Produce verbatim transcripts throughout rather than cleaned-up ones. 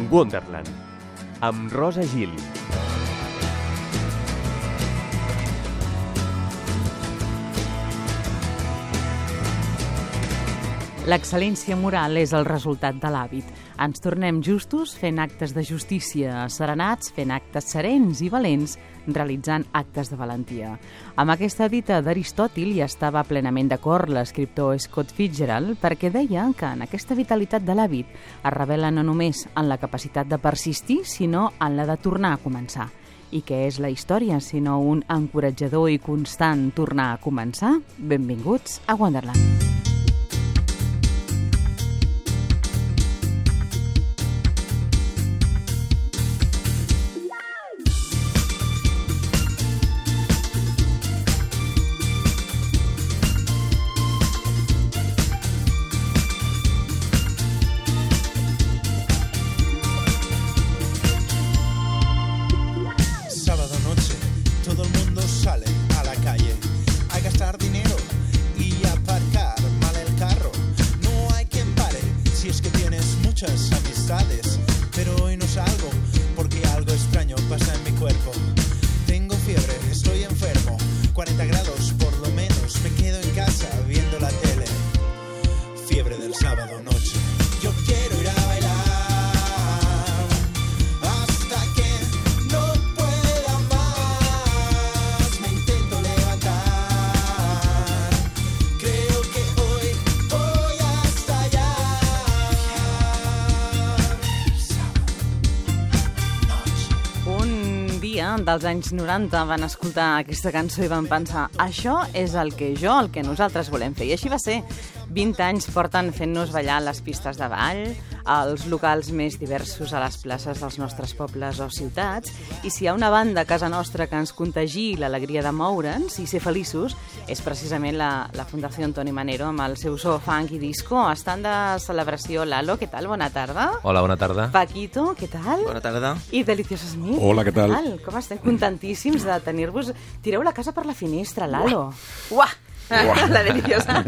Wonderland, amb Rosa Gil. L'excel·lència moral és el resultat de l'hàbit. Ens tornem justos fent actes de justícia, serenats fent actes serens i valents, realitzant actes de valentia. Amb aquesta dita d'Aristòtil hi estava plenament d'acord l'escriptor Scott Fitzgerald, perquè deia que en aquesta vitalitat de l'hàbit es revela no només en la capacitat de persistir, sinó en la de tornar a començar. I què és la història, sinó un encoratjador i constant tornar a començar? Benvinguts a Wonderland. Dels anys noranta van escoltar aquesta cançó i van pensar això és el que jo, el que nosaltres volem fer. I així va ser. vint anys porten fent-nos ballar les pistes de ball, als locals més diversos a les places dels nostres pobles o ciutats, i si hi ha una banda a casa nostra que ens contagi l'alegria de moure'ns i ser feliços, és precisament la, la Fundació Antoni Manero amb el seu so funk i disco. Estan de celebració. Lalo, què tal? Bona tarda. Hola, bona tarda. Paquito, què tal? Bona tarda. I Delicioso Smith. Hola, què tal? tal? Com estem contentíssims de tenir-vos. Tireu la casa per la finestra, Lalo. Uah! Uah. La Deliciosa.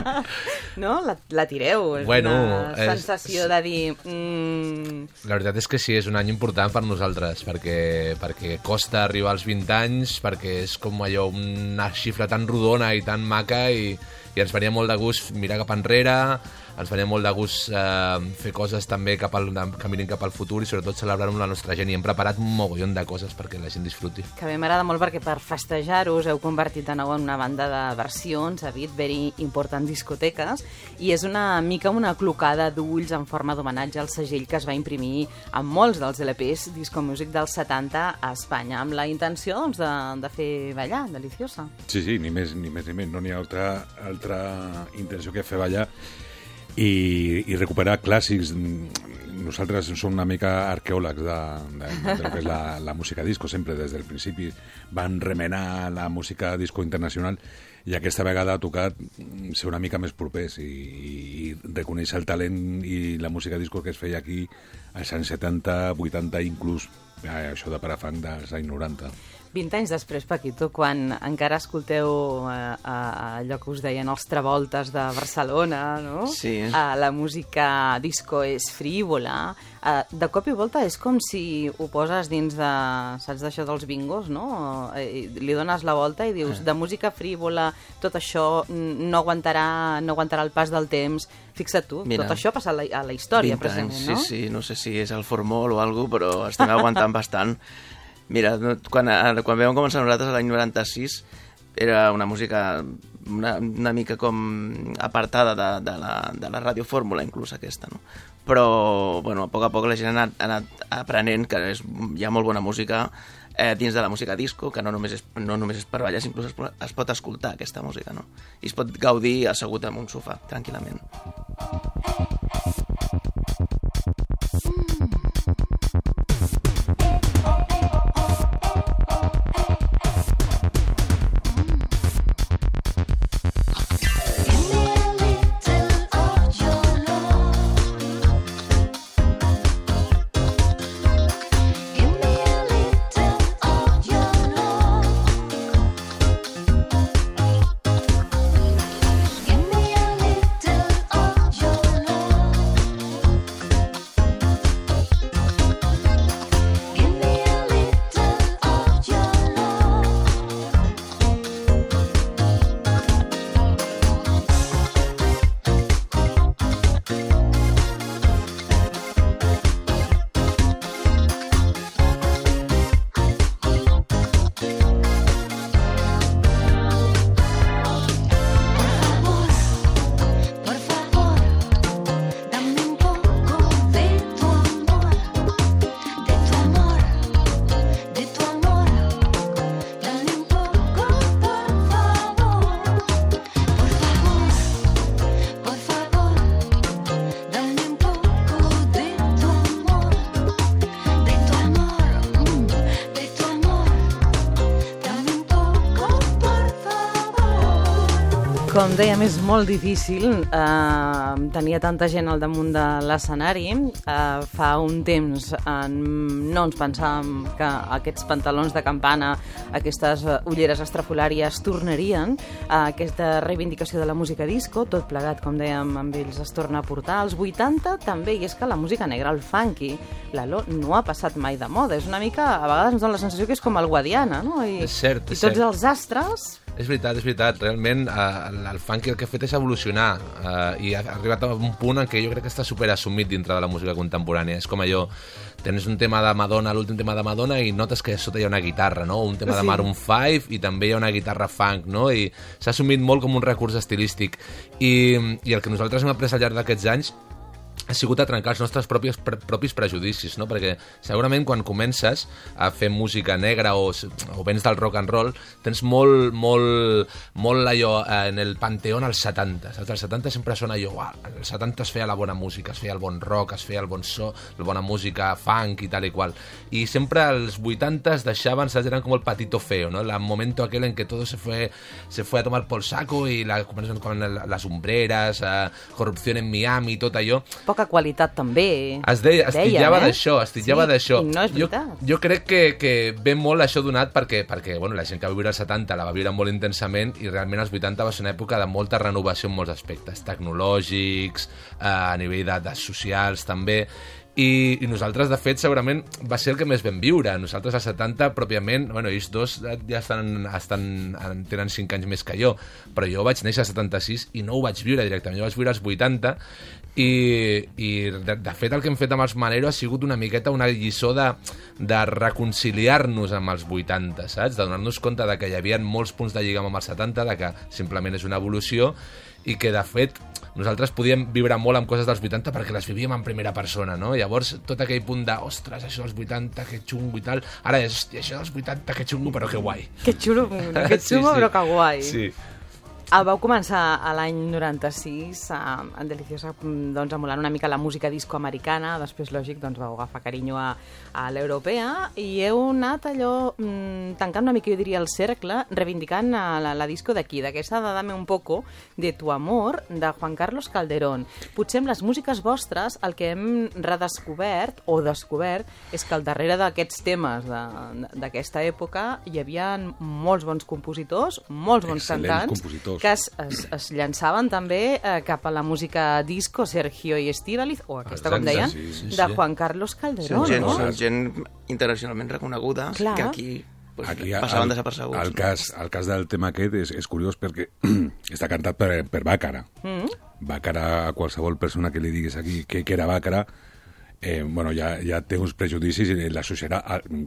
No? La, la tireu. És bueno, una sensació és... de dir... Mm... La veritat és que sí, és un any important per nosaltres, perquè, perquè costa arribar als vint anys, perquè és com allò, una xifra tan rodona i tan maca, i, i ens faria molt de gust mirar cap enrere, ens faria molt de gust eh, fer coses també cap al, que mirin cap al futur i sobretot celebrar amb la nostra gent, i hem preparat un mogollon de coses perquè la gent disfruti. Que bé, m'agrada molt perquè per festejar-ho us heu convertit de nou en una banda de versions, a Beat Very Important Discoteques, i és una mica una clocada d'ulls en forma d'homenatge al segell que es va imprimir amb molts dels L Ps Disco Music dels setanta a Espanya, amb la intenció doncs, de, de fer ballar, Deliciosa. Sí, sí, ni més ni més ni menys, no n'hi ha altra, altra intenció que fer ballar i, i recuperar clàssics. Nosaltres som una mica arqueòlegs de, de, de lo que és la, la música disco, sempre des del principi van remenar la música disco internacional, i aquesta vegada ha tocat ser una mica més propers i, i reconèixer el talent i la música disco que es feia aquí als anys setanta, vuitanta, inclús eh, això de parafang dels anys noranta. vint anys després, Paquito, quan encara escolteu eh, allò que us deien els Travoltes de Barcelona, no? Sí. Eh, la música disco és frívola. Eh, de cop i volta és com si ho poses dins de... Saps d'això dels bingos, no? Eh, li dones la volta i dius, de música frívola, tot això no aguantarà, no aguantarà el pas del temps. Fixa't tu, Mira, tot això passa a la, a la història, precisament, no? Sí, sí, no sé si és el formol o alguna cosa, però estem aguantant bastant. Mira, quan, quan vam començar nosaltres l'any noranta-sis era una música una, una mica com apartada de, de, la, de la radiofórmula, inclús aquesta, no? Però, bueno, a poc a poc la gent ha anat, ha anat aprenent que és, hi ha molt bona música eh, dins de la música disco, que no només és, no només és per ballar, inclús es, es pot escoltar aquesta música, no? I es pot gaudir assegut en un sofà, tranquil·lament. Give me a little of your love. Com dèiem, és molt difícil eh, tenir tanta gent al damunt de l'escenari. Eh, fa un temps eh, no ens pensàvem que aquests pantalons de campana, aquestes ulleres estrafolàries tornarien. Eh, aquesta reivindicació de la música disco, tot plegat, com dèiem, amb ells es torna a portar. Als vuitanta també, i és que la música negra, el funky, l'Alo, no ha passat mai de moda. És una mica, a vegades ens dona la sensació que és com el Guadiana, no? I, és cert, és i tots cert. els astres... És veritat, és veritat. Realment eh, el funky el que ha fet és evolucionar eh, i ha arribat a un punt en què jo crec que està superassumit dintre de la música contemporània. És com allò, tens un tema de Madonna, l'últim tema de Madonna, i notes que a sota hi ha una guitarra, no? Un tema sí. de Maroon cinc i també hi ha una guitarra funk, no? I s'ha assumit molt com un recurs estilístic. I, i el que nosaltres hem après al llarg d'aquests anys ha sigut a trencar els nostres propis, pre, propis prejudicis, no? Perquè segurament quan comences a fer música negra o, o vens del rock and roll, tens molt, molt, molt allò eh, en el panteón als setanta. Saps? Els setanta sempre sona allò, uah, als setanta es feia la bona música, es feia el bon rock, es feia el bon so, la bona música funk i tal i qual. I sempre als vuitanta es deixaven, saps? Eren com el patito feo, no? El momento aquel en que todo se fue, se fue a tomar por saco y la, con las umbreras, eh, corrupción en Miami, tot allò. Poca qualitat també. Es deia, es titllava eh? d'això, es titllava sí, d'això. No és veritat. Jo, jo crec que, que ve molt això donat perquè, perquè bueno, la gent que va viure als setanta la va viure molt intensament i realment als vuitanta va ser una època de molta renovació en molts aspectes, tecnològics, eh, a nivell de, de socials també. I, i nosaltres, de fet, segurament va ser el que més vam viure. Nosaltres, als setanta, pròpiament, bueno, ells dos ja estan, estan, tenen cinc anys més que jo, però jo vaig néixer al setanta-sis i no ho vaig viure directament, jo vaig viure als vuitanta i, i de, de fet el que hem fet amb els Manero ha sigut una miqueta una lliçó de, de reconciliar-nos amb els vuitanta, saps? De donar-nos compte de que hi havia molts punts de lligam amb els setanta, de que simplement és una evolució i que, de fet, nosaltres podíem viure molt amb coses dels vuitanta perquè les vivíem en primera persona, no? Llavors, tot aquell punt de, ostres, això dels vuitanta, que xungo i tal, ara és, hòstia, això dels vuitanta, que xungo, però que guai. Que xulo, que xungo, sí, sí. Però que guai. Sí. El vau començar a l'any noranta-sis, a, en Deliciosa, doncs, emulant una mica la música disco americana, després, lògic, doncs, vau agafar carinyo a, a l'europea, i heu anat allò, mmm, tancant una mica, jo diria, el cercle, reivindicant a la, la disco d'aquí, d'aquesta de Dame un poco, de Tu amor, de Juan Carlos Calderón. Potser amb les músiques vostres, el que hem redescobert, o descobert, és que al darrere d'aquests temes d'aquesta època hi havia molts bons compositors, molts bons Excel·lents cantants, compositors que es, es, es llançaven també eh, cap a la música disco, Sergio i Estíbaliz, o aquesta, com deien, sí, sí, sí. de Juan Carlos Calderón, sí, gent, no? Són gent internacionalment reconeguda, Clar. que aquí, pues, Aquí passaven el, desapercebuts. el, cas, el cas del tema aquest és, és curiós perquè està cantat per, per Bàcara. Mm. Bàcara, a qualsevol persona que li diguis aquí que, que era Bàcara, eh, bueno, ja, ja té uns prejudicis i l'associarà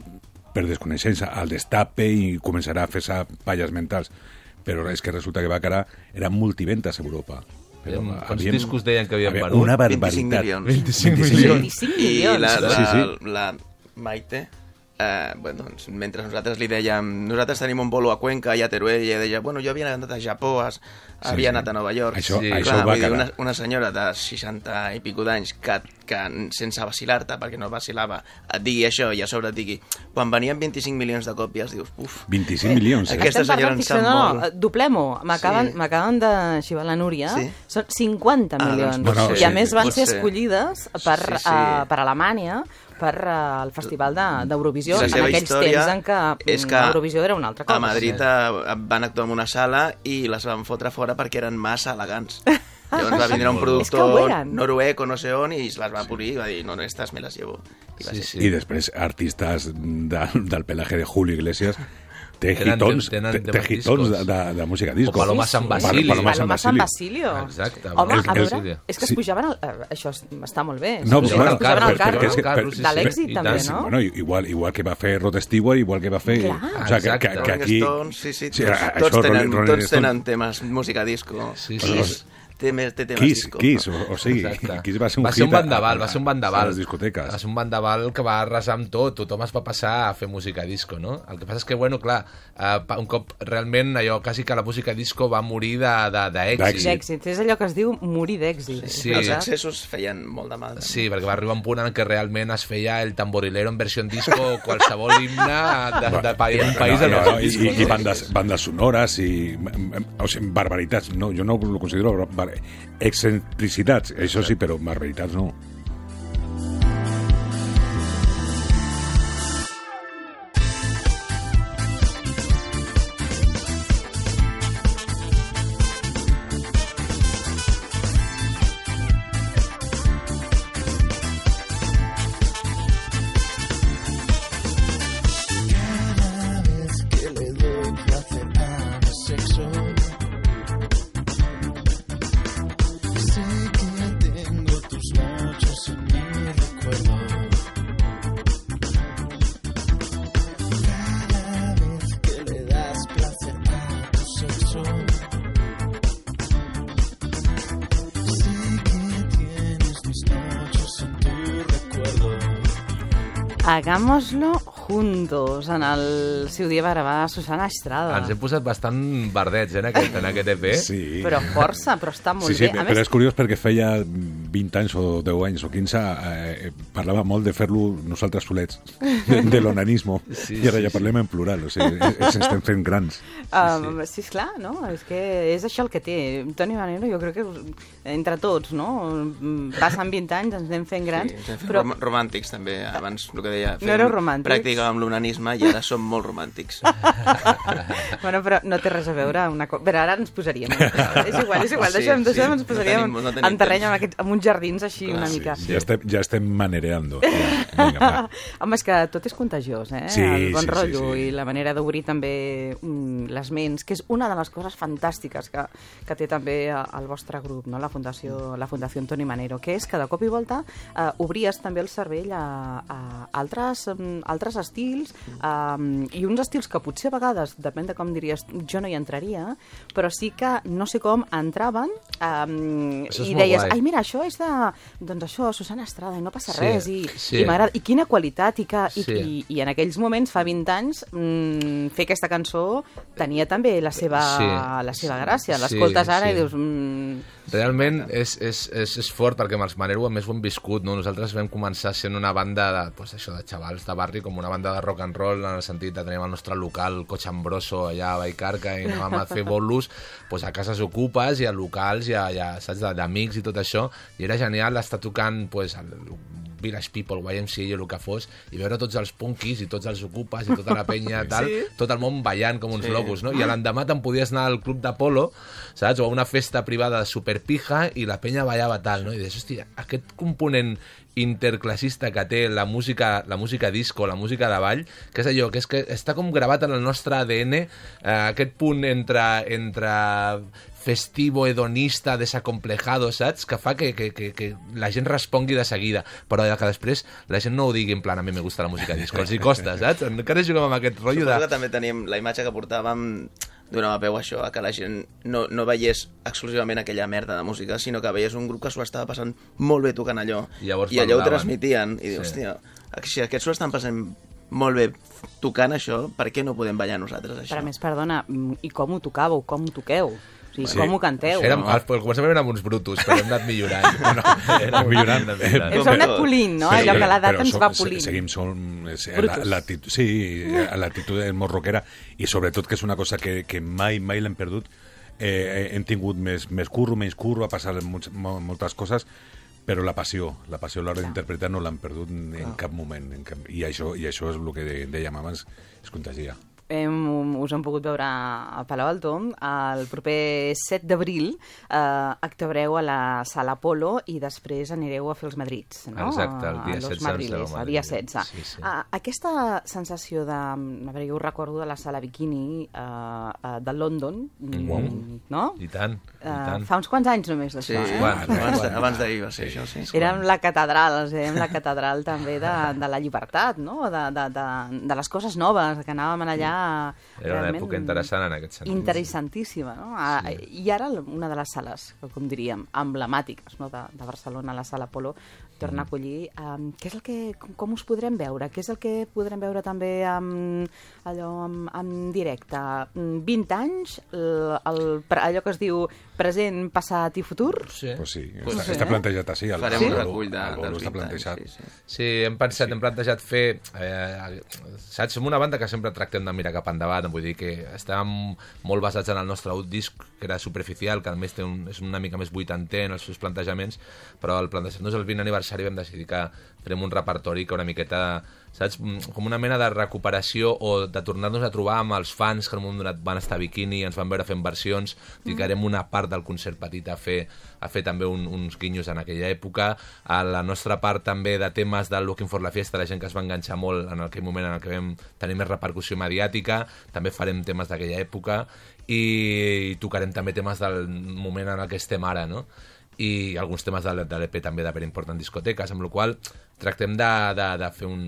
per desconeixença al destape i començarà a fer-se palles mentals. Però és que resulta que Bàcara era multiventes a Europa. Però Quants havíem, discos deien que havien venut? Una vint-i-cinc barbaritat. milions. vint-i-cinc milions. vint-i-cinc I milions. la, la, Sí, sí. la Maite, eh, bueno, doncs, mentre nosaltres li dèiem, nosaltres tenim un bolo a Cuenca i a Teruel, i ella deia, bueno, jo havia anat a Japó, a, Sí, havia sí. anat a Nova York. Això- I, això clar, va vull dir, quedar. una, una senyora de seixanta i pico d'anys que, que sense vacilar-te, perquè no vacilava, et digui això i a sobre et digui, quan venien vint-i-cinc milions de còpies, dius, uf, vint-i-cinc milions, eh? Aquesta Estem senyora parlant, en sap no, molt. no, doblem-ho. M'acaben Sí. m'acaben de xivar la Núria. Sí? Són cinquanta Ah, milions. doncs pot I ser, a més van pot ser ser. escollides per, Sí, sí. uh, per Alemanya per uh, el Festival de- d'Eurovisió, I la en seva aquells història temps en què és que l'Eurovisió era una altra cosa. a Madrid eh, van actuar en una sala i les van fotre fora perquè eren massa elegants. Llavors va vindre un És que ho productor eren. noruec o no sé on i es les va polir i va dir, no, no, estas me las llevo. I va Sí, ser sí. I després artistes de, del pelaje de Julio Iglesias té Tenen- hitons, tenen té, té temes hitons discos. de, de, de música disco. O Paloma San Basilio. Paloma Paloma San Basilio. Exacte, Home, Paloma a San veure, Basilio. és que es Sí. pujaven... Al, eh, això es- està molt bé. No, es bueno, pujaven al per- carro. perquè és que- per- De l'èxit i també, tant. no? Bueno, igual, igual que va fer Rod Stewart, igual que va fer... Clar. O sigui, que, que, Exacte. que Rolling aquí... Stones, sí, sí, tots, Sí, a- tots, això, tenen, Rolling- Rolling tots Stones. tenen temes música disco. Sí, I sí. és- té, més, té temes Kiss, disco. Kiss, o, o sigui, Exacte. Kiss va ser un va ser un hit a- vendaval, a- va ser un a vendaval. les discoteques. Va ser un vendaval que va arrasar amb tot, tothom es va passar a fer música disco, no? El que passa és que, bueno, clar, eh, un cop realment allò, quasi que la música disco va morir d'èxit. D'èxit. D'èxit. És allò que es diu morir d'èxit. Sí. Els accessos feien molt de mal. també. Sí, perquè va arribar un punt en què realment es feia el tamborilero en versió en disco o qualsevol himne de, de, de, d'un país no, en no, versió no, en i, disco. i, i bandes, bandes sonores i o sigui, barbaritats, no, jo no ho considero bar excentricitats, això sí, però barbaritats no. Hagámoslo juntos, en el seu dia va gravar Susana Estrada. Ens hem posat bastant verdets eh, en, aquest, en aquest E P. Sí. Però força, però està molt Sí, sí, bé. A però més, és curiós perquè feia vint anys o deu anys o quinze eh, parlava molt de fer-lo nosaltres solets, de, de l'onanismo, Sí, i ara sí, ja parlem en plural, o sigui, ens estem fent grans. Um, sí, esclar, no? És que és això el que té. Toni Manero, jo crec que entre tots, no? Passen vint anys, ens anem fent grans, Sí, ens hem fet però rom romàntics també, abans el que deia, No éreu romàntics? pràctica amb l'onanisme i ara som molt romàntics. bueno, però no té res a veure una cosa. Però ara ens posaríem. és igual, és igual, Sí, deixem, sí, deixem, ens no posaríem tenim- no tenim en terreny temps. amb, aquests, amb uns jardins així Clar, una sí, mica. Sí. Ja, estem, ja estem manereando. Ja. Vinga, va. Home, és que tot és contagiós, eh? Sí, el bon sí, sí, rotllo sí. i la manera d'obrir també mm, les ments, que és una de les coses fantàstiques que, que té també el vostre grup, no? la Fundació la Fundació Toni Manero, que és que de cop i volta eh, obries també el cervell a, a altres, um, altres estils um, i uns estils que potser a vegades, depèn de com diries, jo no hi entraria, però sí que no sé com entraven um, Això és i molt deies, guai. ai mira, això és de, doncs això, Susana Estrada, i no passa Sí, res, i, sí. i m'agrada, i quina qualitat, i, que, i, Sí. i, i en aquells moments, fa vint anys, mmm, fer aquesta cançó tenia també la seva, Sí. la seva gràcia. Sí, L'escoltes ara sí. i dius... Mm, Realment és, és, és, és fort perquè amb els Manero a més ho hem viscut, no? Nosaltres vam començar sent una banda de, pues, això, de xavals de barri, com una banda de rock and roll, en el sentit de teníem el nostre local Cochambroso allà a Vallcarca i anàvem a fer bolos pues, a cases ocupes i a locals i a, i a saps, d'amics i tot això, i era genial estar tocant pues, el Village People, Y M C A o el que fos, i veure tots els punkis i tots els ocupes i tota la penya tal, sí. tot el món ballant com uns sí. locos, no? I a l'endemà te'n podies anar al club d'Apolo, saps? O a una festa privada de superpija i la penya ballava tal, no? I deies, hòstia, aquest component interclassista que té la música, la música disco, la música de ball, que és allò, que és que està com gravat en el nostre A D N, eh, aquest punt entre, entre festivo, hedonista, desacomplejado, saps? Que fa que, que, que, que la gent respongui de seguida, però que després la gent no ho digui en plan, a mi me gusta la música disco, els hi costa, saps? Encara juguem amb aquest rotllo Suposo de... que també teníem la imatge que portàvem donava peu a això, a que la gent no, no veiés exclusivament aquella merda de música, sinó que veiés un grup que s'ho estava passant molt bé tocant allò. I llavors I allò ho parlaven. transmitien. I dius, Sí. hòstia, si aquests s'ho estan passant molt bé tocant això, per què no podem ballar nosaltres això? però a més, perdona, mm, i com ho tocàveu, com ho toqueu? O sigui, Sí. com ho canteu? Érem, no? al començament érem uns brutos, però hem anat millorant. No, Hem millorant. hem anat millorant. Ens heu anat polint, no? Allò que l'edat però ens som- va se- polint. Seguim, som, eh, Brutos. la, l'actitud, sí, eh, l'actitud és molt rockera i sobretot que és una cosa que, que mai, mai l'hem perdut. Eh, hem tingut més, més curro, menys curro, ha passat molts, mo- moltes coses, però la passió, la passió a l'hora d'interpretar no l'han perdut en, en cap moment. En cap, i, això, I això és el que de, dèiem abans, es contagia. Hem, us hem pogut veure a Palau Alto. El proper set d'abril eh, actuareu a la Sala Apolo i després anireu a fer els Madrids, no? Exacte, el dia A los setze ens Madriles, aneu a el dia Madrid. setze. Sí, sí. Ah, aquesta sensació de... A veure, jo ho recordo de la Sala Bikini eh, eh, de London, Uau. no? I tant, i Eh, tant. fa uns quants anys només Sí, d'això, eh? Quan? abans, de, abans d'ahir va ser això, sí. Érem la catedral, els dèiem la catedral també de, de la llibertat, no? De, de, de, de les coses noves, que anàvem allà Era una època interessant en aquest sentit. Interessantíssima, no? Sí. I ara una de les sales, com diríem, emblemàtiques, no? de, de Barcelona, la Sala Apolo, torna mm. a acollir. Um, què és el que, com, com us podrem veure? Què és el que podrem veure també amb, allò, amb, amb directe? vint anys, el, el, allò que es diu present, passat i futur? Sí. Pues sí, pues està, sí. està plantejat així. El, Farem el, un recull de, el, el, dels està vint anys. plantejat. Sí, sí. Sí, hem pensat, sí. hem plantejat fer... Eh, saps, som una banda que sempre tractem de mirar cap endavant, vull dir que estàvem molt basats en el nostre disc, que era Superficial, que a més té un, és una mica més vuitantè en els seus plantejaments, però al plantejar-nos el vint aniversari vam decidir que farem un repertori que una miqueta, saps, com una mena de recuperació o de tornar-nos a trobar amb els fans que en un moment donat van estar a Bikini, ens van veure fent versions, dedicarem una part del concert petit a fer, a fer també un, uns guinyos en aquella època, a la nostra part també de temes del Looking for la Fiesta, la gent que es va enganxar molt en aquell moment en el que vam tenir més repercussió mediàtica, també farem temes d'aquella època i, i tocarem també temes del moment en el que estem ara, no? I alguns temes de l'E P també de Very Important Discoteques, amb la qual tractem de, de, de fer un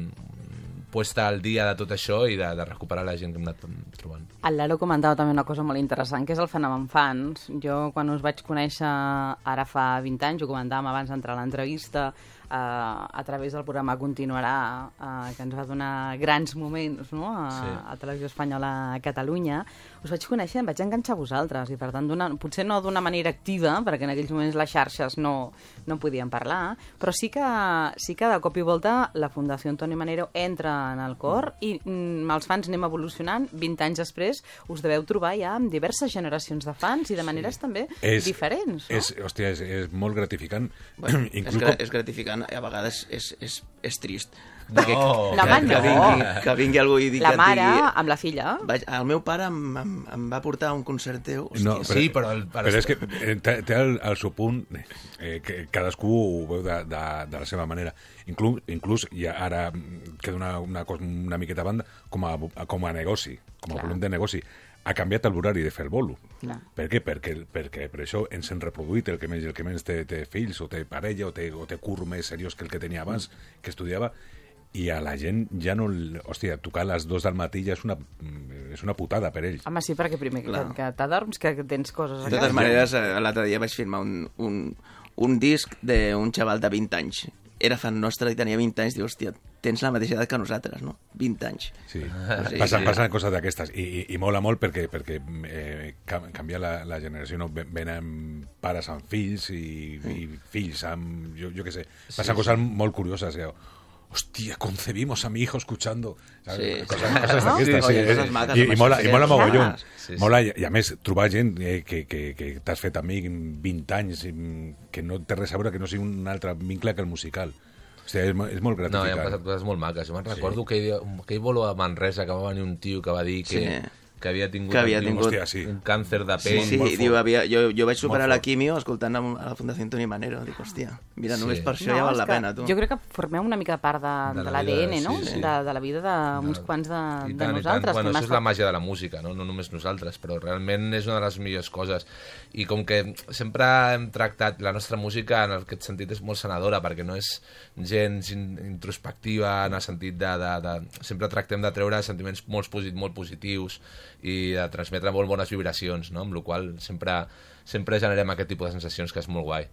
puesta al dia de tot això i de, de recuperar la gent que hem anat trobant. El Lalo comentava també una cosa molt interessant, que és el fenomen fans. Jo, quan us vaig conèixer ara fa vint anys, ho comentàvem abans d'entrar a l'entrevista, eh, a través del programa Continuarà, eh, que ens va donar grans moments, no? a, sí. a Televisió Espanyola a Catalunya, us vaig conèixer, em vaig enganxar a vosaltres, i per tant, potser no d'una manera activa, perquè en aquells moments les xarxes no, no podien parlar, però sí que, sí que de cop i volta la Fundació Antoni Manero entra en el cor i mm, els fans anem evolucionant. vint anys després us deveu trobar ja amb diverses generacions de fans i de maneres sí. també és, diferents. No? És, hòstia, és, és molt gratificant. Bueno, Inclús és, gra com... és gratificant, a vegades és, és, és trist. No, que, no, que, home, que, no. vingui, que vingui algú i digui... La mare, digui, amb la filla. Vaig, el meu pare em, em, em va portar a un concert teu. Hòstia, no, però, sí, però... El, però, però és que té, té el, el seu punt, eh, que cadascú ho veu de, de, de la seva manera. Inclús, inclús i ara queda una, una, cosa, una miqueta a banda, com a, com a negoci, com a Clar. volum de negoci. Ha canviat l'horari de fer el bolo. Clar. Per què? Perquè, perquè per això ens hem reproduït, el que menys, el que menys té, té fills, o té parella, o té, o té curro més seriós que el que tenia abans, que estudiava, i a la gent ja no... Hòstia, tocar a les dues del matí ja és una, és una putada per ells. Home, sí, perquè primer que, que t'adorms, que tens coses a De totes maneres, l'altre dia vaig firmar un, un, un disc d'un xaval de vint anys. Era fan nostre i tenia vint anys. Diu, hòstia, tens la mateixa edat que nosaltres, no? vint anys. Sí, sí passen, sí. passen coses d'aquestes. I, i, I mola molt perquè, perquè eh, canvia la, la generació, no? Venen pares amb fills i, i fills amb... Jo, jo què sé. Passen sí, coses sí. molt curioses. Eh? Hòstia, concebimos a mi hijo escuchando. Sí, coses sí. coses d'aquestes. Sí, sí, coses maques, I, i, mola, i mola mogollon. Sí, sí. Mola, i, i a més, trobar gent eh, que, que, que t'has fet amic vint anys, que no té res a veure, que no sigui un altre vincle que el musical. Hòstia, és, és molt gratificant. No, hi ha passat coses molt maques. Jo me'n sí. recordo que aquell bolo a Manresa que va venir un tio que va dir que... Sí. que havia tingut, que havia tingut... Hòstia, sí. un càncer de pell. Sí, sí, molt diu, havia, jo, jo vaig superar Molt la quimio escoltant a, a la Fundació Antoni Manero. Dic, hòstia, mira, Sí. només per això No, ja val és la que pena, tu. Jo crec que formeu una mica part de, De de, la l'A D N, vida, no? sí, sí. De, de la vida d'uns No. quants de, I de tant, i nosaltres. tant. Bueno, que això és m'has la màgia de la música, no? No només nosaltres, però realment és una de les millors coses. I com que sempre hem tractat la nostra música en aquest sentit és molt sanadora, perquè no és gens in introspectiva en el sentit de, de, de... Sempre tractem de treure sentiments molt, posit molt positius i de transmetre molt bones vibracions, no? Amb la qual sempre, sempre generem aquest tipus de sensacions que és molt guai.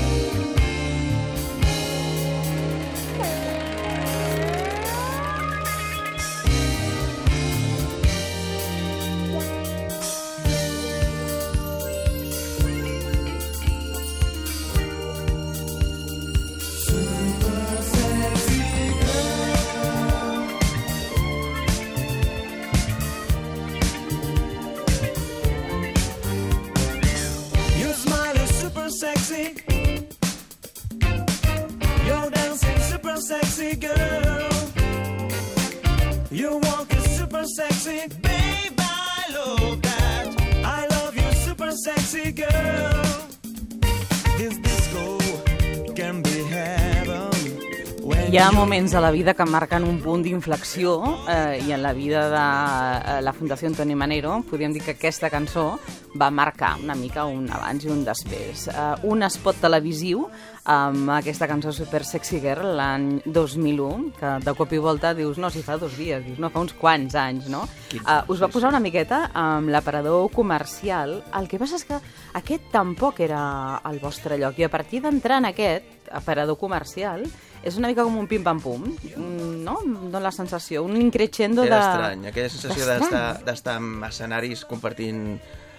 Your smile is super sexy. You're dancing super sexy, girl. Your walk is super sexy. Babe, I love that. I love you, super sexy, girl. This disco can be heaven when Hi ha moments a la vida que marquen un punt d'inflexió eh, i en la vida de eh, la Fundació Antoni Manero podríem dir que aquesta cançó va marcar una mica un abans i un després. Eh, un spot televisiu amb aquesta cançó Super Sexy Girl l'any dos mil u, que de cop i volta dius, no, si fa dos dies, dius, no, fa uns quants anys, no? Uh, us va posar una miqueta amb l'aparador comercial. El que passa és que aquest tampoc era el vostre lloc i a partir d'entrar en aquest aparador comercial és una mica com un pim-pam-pum, no? Dóna la sensació, un increixendo de... Era estrany, aquella sensació d'estar d'estar en escenaris compartint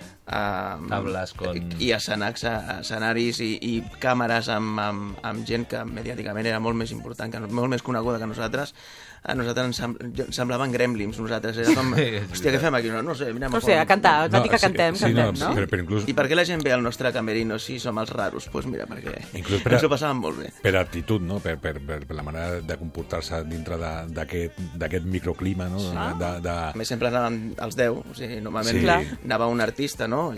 uh, tables con... i escenacs, escenaris i, i càmeres amb, amb, amb gent que mediàticament era molt més important, que, molt més coneguda que nosaltres. A nosaltres ens, sem ens semblaven gremlins, nosaltres. Era com, hòstia, què fem aquí? No, no sé, mira, no sé, a cantar, ens va dir que cantem, sí, cantem, sí, no? no? Però, però inclús... I per què la gent ve al nostre camerino si som els raros? Doncs pues mira, perquè inclús per a, ens ho passàvem molt bé. Per actitud, no? Per, per, per, per la manera de comportar-se dintre d'aquest microclima, no? Ah. De, de... A més, sempre anaven els deu, o sigui, normalment Sí. anava un artista, no?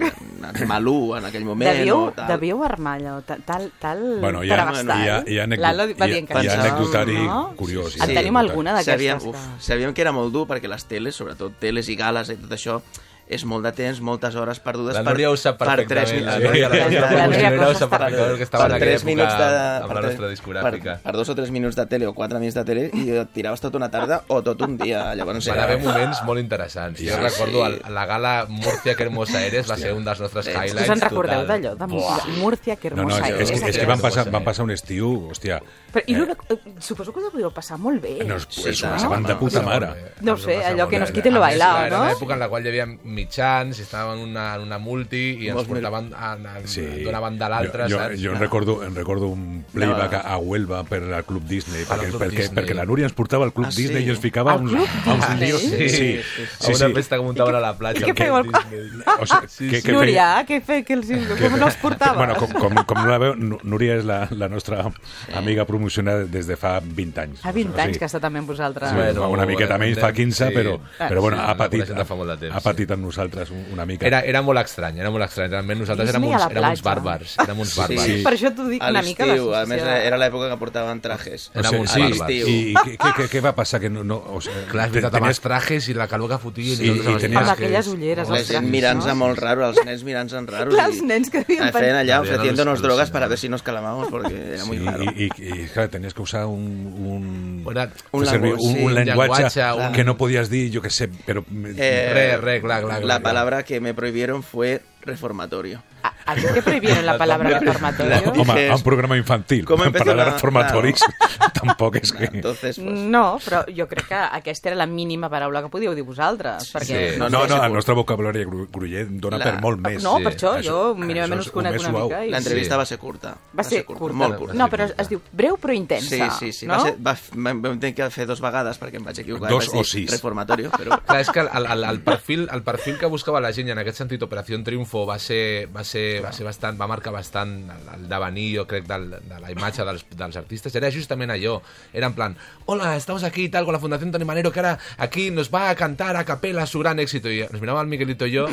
Malú en aquell moment. Devíeu, o tal. devíeu armar allò, tal, tal Bueno, hi ha, tarabastar, hi ha, eh? hi ha, Lalo anecdot, va hi dient ha, que hi ha no. anecdotari No? curiós. En tenim alguna Sabíem, d'aquestes? uf, Que... sabíem que era molt dur perquè les teles, sobretot teles i gales i tot això, és molt de temps, moltes hores perdudes La Núria ho sap per tres perfectament. La minuts. Núria, la nostra La Núria promocionera, ho Costa sap està- perfectament que estava en per aquella tres minuts època de, amb per la tres- nostra discogràfica. Per, per dos o tres minuts de tele o quatre minuts de tele i et tiraves tota una tarda o tot un dia. Llavors, Van haver moments molt interessants. Sí, Jo sí. recordo el, la gala Múrcia, que hermosa eres, va ser un dels nostres Sí. highlights. Us en recordeu total. d'allò? De Buah. Múrcia, que No, no, hermosa és, és, és. que, és que van passar, van passar un estiu, hòstia... Però, i no, suposo que ho devíeu passar molt bé. No, Sí, pues, tant. se van de puta Molt mare. bé. No Ens ho sé, passàvem allò molt que bé. nos quiten lo A més, bailao, Era no? una època en la qual hi havia mitjans, i estàvem en una, en una multi i ens Molts mil- portaven a, a, Sí. d'una banda a l'altra, jo, saps? jo, jo en, recordo, en recordo un playback a Huelva per al Club Disney, Per al perquè, Club perquè, Disney. perquè la Núria ens portava al Club Ah, sí? Disney i ens ficava Al a uns, Club a uns Disney? líos. Sí, sí, a sí, una sí. festa que muntaven a la platja. I què al fèieu al Club Disney. O sigui, Sí, que, sí. que Núria, què fe, que els, com no els portaves? Bueno, com, com, com no la veu, Nú- Núria és la, la nostra amiga promocionada des de fa vint anys. Fa vint O sigui, anys que està també amb vosaltres. Sí, Bueno, una miqueta menys, fa quinze, sí. però, Ah, però bueno, sí, ha la patit, coneixem de fa molt de temps, ha sí. patit amb nosaltres un- una mica. Era, era molt estrany, era molt estrany. Realment nosaltres érem Disney a uns, la érem uns platja. bàrbars. Érem uns bàrbars. Sí. Per això t'ho dic A una mica la l'estiu, a més, sensació de- era l'època que portaven trajes. O Érem sigui, uns sí, bàrbars. l'estiu. I què, què, què, què va passar? Que no, no, o sigui, Clar, és veritat, amb els trajes i la calor que fotien. Sí, i nosaltres i amb els tenies Amb trajes. aquelles ulleres, La els gent trajes, mirant-se no? molt raro, els nens mirant-se raro. Clar, els nens que devien Feien allà pensar. ofreciéndonos Era drogas para al·lucinant. ver si nos calmábamos porque era muy Sí, raro. i, i, i clar, tenies que usar un, un, Era Un fer servir llenguatge, un, sí, un un llenguatge llenguatge, un- que no podies dir, jo que sé, però... Eh, Re, re, clar, clar, clar, la clar. palabra que me prohibieron fue reformatorio. ¿A, a ti te prohibieron la palabra La- reformatorio? Home, dices, a un programa infantil, ¿cómo empezó para la- de reformatoris, tampoc és que... Entonces, pues, No, però jo crec que aquesta era la mínima paraula que podíeu dir vosaltres. Perquè... Sí. No, no, no, el nostre vocabulari gru- gruller dona La- per molt més. No, sí. per això, Això- jo mínimament això és us conec un més una suau. mica. I... l'entrevista Sí. va ser curta. Va ser curta. molt curta. No, però es, es diu breu però intensa. Sí, sí, sí. No? Va ser, va, vam vam tenir que fer dos vegades perquè em vaig equivocar. Dos vaig dir o sis. Reformatorio, però... Clar, és que el, el, el, perfil, el perfil que buscava la gent i en aquest sentit Operació Triunfo va ser, va ser, va ser bastant, va marcar bastant el, el devenir, jo crec, del, de la imatge dels, dels artistes. Era justament allò. Era en plan, hola, estamos aquí y tal con la Fundación Antoni Manero, que ahora aquí nos va a cantar a capela su gran éxito. Y nos miraba el Miguelito y yo.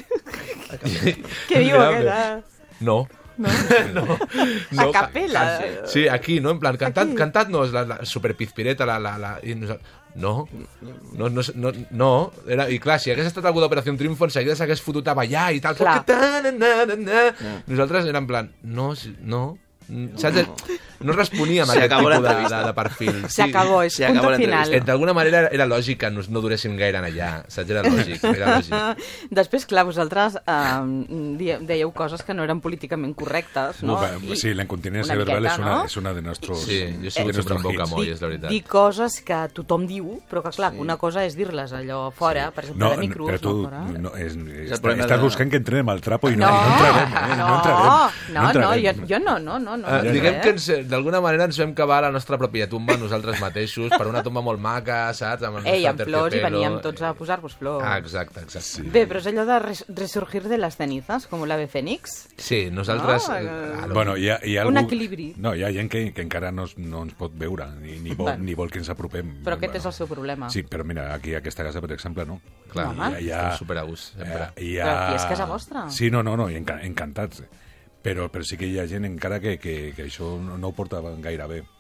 Què diu aquella? No. No? No, A capela. Sí, aquí, ¿no? En plan, cantad, Aquí. cantadnos la, la super pizpireta, la... la, la i nos, no, no, no, no, no. Era, I clar, si hagués estat algú d'Operació Triunfo, enseguida s'hagués fotut a ballar i tal. Clar. Que ta, na, na, na, na. Nosaltres érem en plan, no, sí, no... Saps? No responíem a Se aquest acabó tipus de, l'entrevista. de, de perfil. Se acabó, és Se acabó punto l'entrevista. final. Eh, D'alguna manera era, era lògic que no, no duréssim gaire en allà, saps? Era lògic, era lògic. Després, clar, vosaltres eh, dèieu coses que no eren políticament correctes, no? Uf, I sí, la incontinència una verbal miqueta, és una, no? és una de nostres... Sí, jo he de sigut sempre nostres un boca hits. moll, és la veritat. dir coses que tothom diu, però que, clar, una cosa és dir-les allò fora, per exemple, No, de micros, però tu no fora. no, és, el està, problema estàs de- buscant que entrem al trapo i no, No, no entrarem, eh? no, no, entrarem. no, no, entrarem. jo, jo no, no, no, no. Eh, no diguem sé. que ens, d'alguna manera ens vam cavar la nostra pròpia tumba nosaltres mateixos, per una tumba molt maca, saps? Amb el Ei, nostre amb flors, i terciopelo. veníem tots a posar-vos flors. Ah, exacte, exacte. Sí, Bé, però és allò de res resurgir de les cenizas, com l'ave fénix. sí nosaltres... No, eh, eh, a lo- Bueno, hi ha, hi ha Un algú... equilibri. No, hi ha gent que, que encara no, es- no ens pot veure, ni, ni, vol, Bueno. ni vol que ens apropem. Però aquest és el seu problema. Sí, però mira, aquí a aquesta casa, per exemple, no. Clar, Home. hi ha, super a gust, sempre. Eh, hi Però aquí és casa vostra. Sí, no, no, no, i enca encantats. Però, però sí que hi ha gent encara que, que, que això no, no ho porta gaire bé.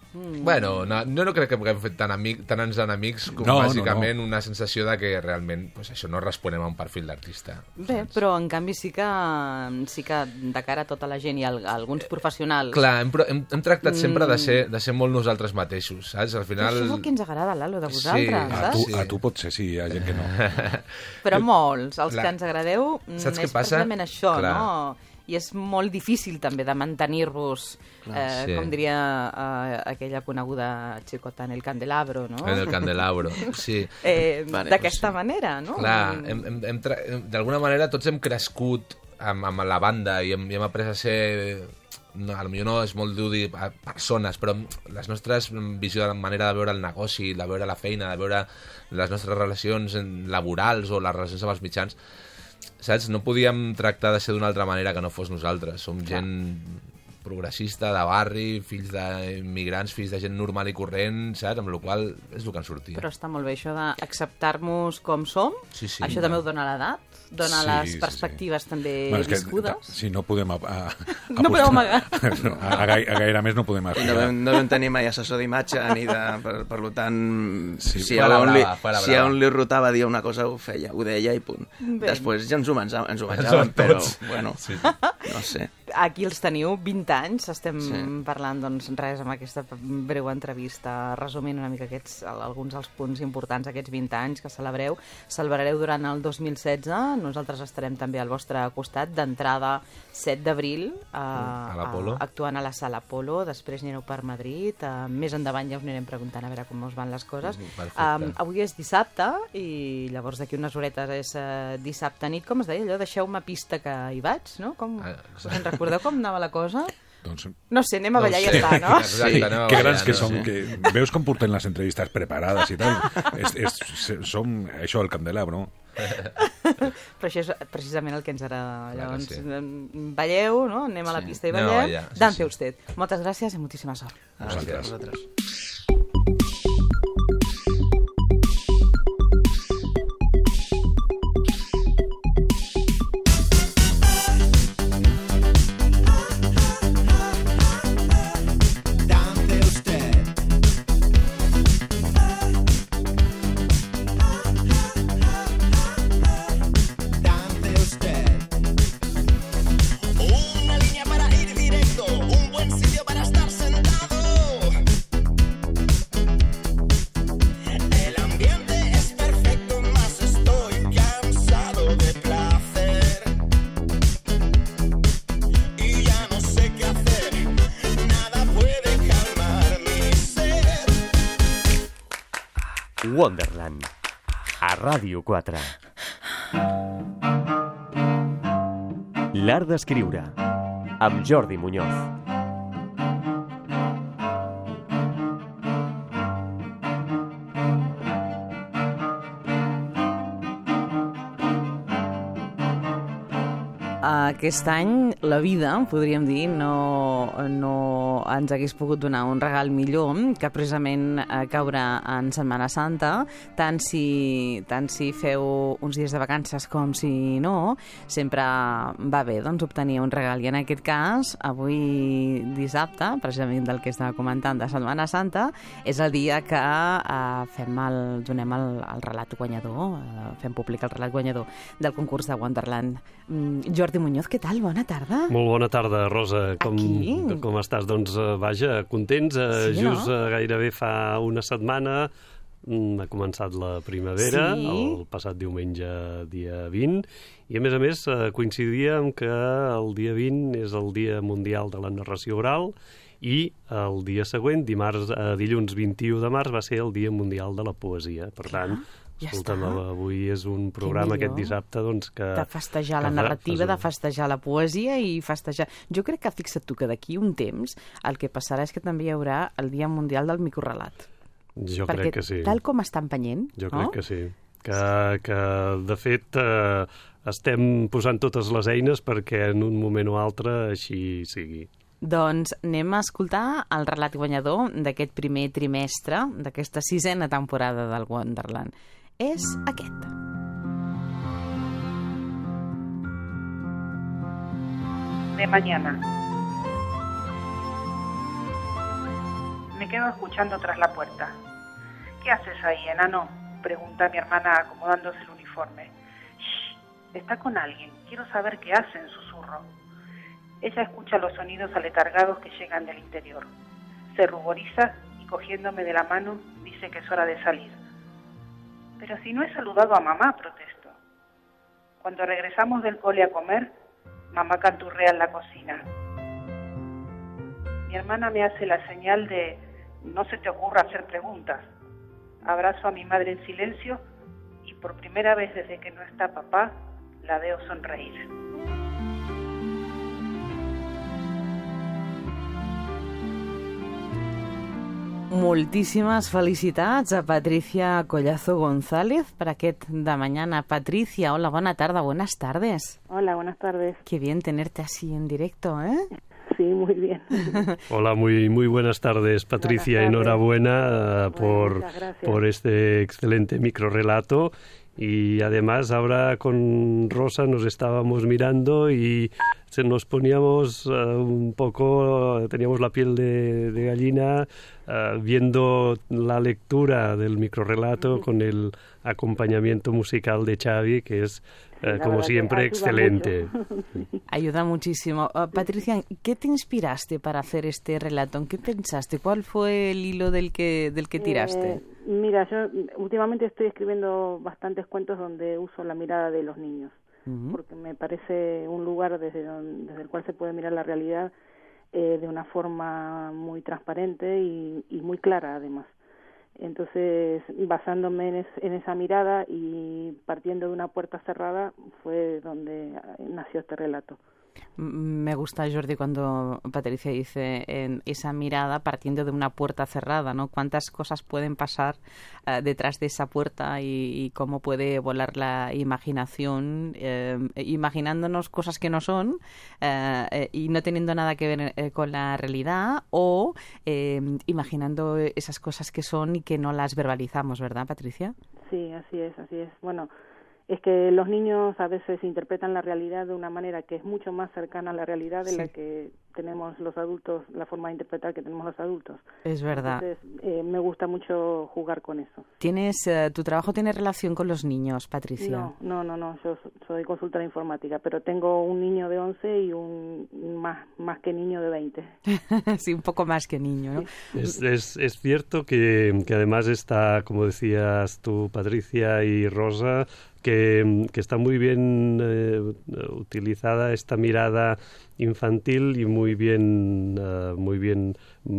Mm. Bueno, no, no, no crec que haguem fet tan, amic, tan ens enemics com No, no, bàsicament no. una sensació de que realment pues, això no responem a un perfil d'artista. Bé, però en canvi sí que, sí que de cara a tota la gent i a, a alguns professionals... Clar, hem, pro- hem, hem tractat sempre de ser, de ser molt nosaltres mateixos, saps? Al Però final... això és el que ens agrada, Lalo, de Sí, vosaltres, A saps? tu, sí. a tu pot ser, sí, hi ha gent que no. Però molts, els Clar. que ens agradeu, mm, Saps què és passa? precisament això, Clar. no? I és molt difícil també de mantenir-vos, eh, sí. com diria eh, aquella coneguda xicota en el candelabro, no? En el candelabro, sí. Eh, Vale, D'aquesta pues sí. manera, no? Clar, Mm. hem, hem, hem tra... hem- d'alguna manera tots hem crescut amb, amb la banda i hem, i hem après a ser... No, a lo millor no és molt dur dir a persones, però les nostres visió de la manera de veure el negoci, de veure la feina, de veure les nostres relacions laborals o les relacions amb els mitjans, saps? No podíem tractar de ser d'una altra manera que no fos nosaltres. Som Clar. gent progressista, de barri, fills d'immigrants, fills de gent normal i corrent, saps? Amb la qual és el que ens sortia. Però està molt bé això d'acceptar-nos com som. Sí, sí. Això també ho dona l'edat, dona Sí, les sí, sí. perspectives també Bueno, és que, viscudes. sí, no podem... A, a, No podeu amagar. No, a, a, gai- a gaire més no podem I no aspirar. vam, no vam tenir mai assessor d'imatge ni de... Per, per lo tant, Sí, si, fora a on li, brava, fora si a brava. on li rotava dir una cosa ho feia, ho deia i punt. Bé. Després ja ens ho menjàvem, ens ho menjàvem però, bueno, sí. no sé. Aquí els teniu, vint anys, estem Sí. parlant, doncs, res, amb aquesta breu entrevista, resumint una mica aquests, alguns dels punts importants aquests vint anys que celebreu. Celebrareu durant el dos mil setze, nosaltres estarem també al vostre costat, d'entrada set d'abril, eh, A l'Apolo. a- actuant a la Sala Apolo, després anireu per Madrid, eh, més endavant ja us anirem preguntant a veure com us van les coses. Perfecte. Um, avui és dissabte i llavors d'aquí unes horetes és uh, dissabte nit, com es deia allò, deixeu-me pista que hi vaig, no? Com, Ah, us en recordeu com anava la cosa? Doncs, No sé, anem a ballar i ja sé. està, no? Exacte, Sí, anem a que ballar, grans que no? som, que veus com portem les entrevistes preparades i tal. és, és, som això, el candelabro. Però això és precisament el que ens agrada. Clar que Llavors, sí. em, balleu, no? Anem a la Sí. pista i Anem a ballem. ballar, sí, Dance sí. usted. Moltes gràcies i moltíssima sort. Ah, Vosaltres. vosaltres. Dante usted. Dante usted. Una línea para ir directo, un buen sitio para estar sentado. El ambiente es perfecto, mas estoy cansado de placer. Y ya no sé qué hacer, nada puede calmar mi sed. Wonderland. A Ràdio quatre. L'art d'escriure. Amb Jordi Muñoz. Aquest any la vida, podríem dir, no, no ens hagués pogut donar un regal millor que precisament eh, caure en Setmana Santa. Tant si, tant si feu uns dies de vacances com si no, sempre va bé doncs, obtenir un regal. I en aquest cas, avui dissabte, precisament del que estava comentant de Setmana Santa, és el dia que eh, fem el, donem el, el relat guanyador, eh, fem públic el relat guanyador del concurs de Wonderland. Mm, Jordi Muñoz, què tal? Bona tarda. Molt bona tarda, Rosa. Com, Aquí. com estàs? Doncs, eh, vaja, contents. Eh, Sí, just no? eh, gairebé fa una setmana mm, ha començat la primavera, Sí. el passat diumenge, dia vint, i a més a més eh, coincidia amb que el dia vint és el Dia Mundial de la Narració Oral i el dia següent, dimarts, eh, dilluns vint-i-u de març, va ser el Dia Mundial de la Poesia. Per tant, ja escolta'm, està. avui és un programa millor. aquest dissabte doncs, que... De festejar la que fa- narrativa, fas de un- festejar la poesia i festejar... Jo crec que, fixa't tu, que d'aquí un temps el que passarà és que també hi haurà el Dia Mundial del Microrelat. Jo Perquè crec que sí. tal com està empenyent, Jo no? crec que sí. Que, que de fet, eh, estem posant totes les eines perquè en un moment o altre així sigui. Doncs anem a escoltar el relat guanyador d'aquest primer trimestre, d'aquesta sisena temporada del Wonderland. És aquest. De mañana. Me me quedo escuchando tras la puerta. ¿Qué haces ahí, enano?, pregunta mi hermana acomodándose el uniforme. Shh, está con alguien, quiero saber qué hace, en susurro. Ella escucha los sonidos aletargados que llegan del interior. Se ruboriza y cogiéndome de la mano dice que es hora de salir. Pero si no he saludado a mamá, protesto. Cuando regresamos del cole a comer, mamá canturrea en la cocina. Mi hermana me hace la señal de no se te ocurra hacer preguntas. Abrazo a mi madre en silencio y por primera vez desde que no está papá, la veo sonreír. Moltíssimes felicitats a Patricia Collazo González per aquest de mañana. Patricia, hola, buena tarde, buenas tardes. Hola, buenas tardes. Qué bien tenerte así en directo, ¿eh? Sí, muy bien. Hola, muy muy buenas tardes, Patricia. Buenas tardes. Enhorabuena uh, por, bueno, por este excelente microrrelato. Y además ahora con Rosa nos estábamos mirando y se nos poníamos uh, un poco, teníamos la piel de, de gallina uh, viendo la lectura del microrrelato uh-huh. con el acompañamiento musical de Xavi, que es uh, sí, como siempre excelente. Ayuda muchísimo. Uh, Patricia, ¿qué te inspiraste para hacer este relato? ¿En qué pensaste? ¿Cuál fue el hilo del que, del que tiraste? Eh, mira, yo últimamente estoy escribiendo bastantes cuentos donde uso la mirada de los niños, uh-huh. porque me parece un lugar desde, donde, desde el cual se puede mirar la realidad eh, de una forma muy transparente y, y muy clara además. Entonces, basándome en, es, en esa mirada y partiendo de una puerta cerrada fue donde nació este relato. Me gusta, Jordi, cuando Patricia dice en esa mirada partiendo de una puerta cerrada, ¿no? Cuántas cosas pueden pasar uh, detrás de esa puerta y, y cómo puede volar la imaginación, eh, imaginándonos cosas que no son eh, eh, y no teniendo nada que ver eh, con la realidad, o eh, imaginando esas cosas que son y que no las verbalizamos, ¿verdad, Patricia? Sí, así es, así es. Bueno, es que los niños a veces interpretan la realidad de una manera que es mucho más cercana a la realidad de sí. la que tenemos los adultos, la forma de interpretar que tenemos los adultos. Es verdad. Entonces, eh, me gusta mucho jugar con eso. ¿Tienes, uh, ¿Tu trabajo tiene relación con los niños, Patricia? No, no, no, no. Yo soy consultora informática, pero tengo un niño de once y un más, más que niño de veinte. Sí, un poco más que niño, ¿no? Es, es, es cierto que, que además está, como decías tú, Patricia y Rosa, que, que está muy bien eh, utilizada esta mirada infantil y muy bien uh, muy bien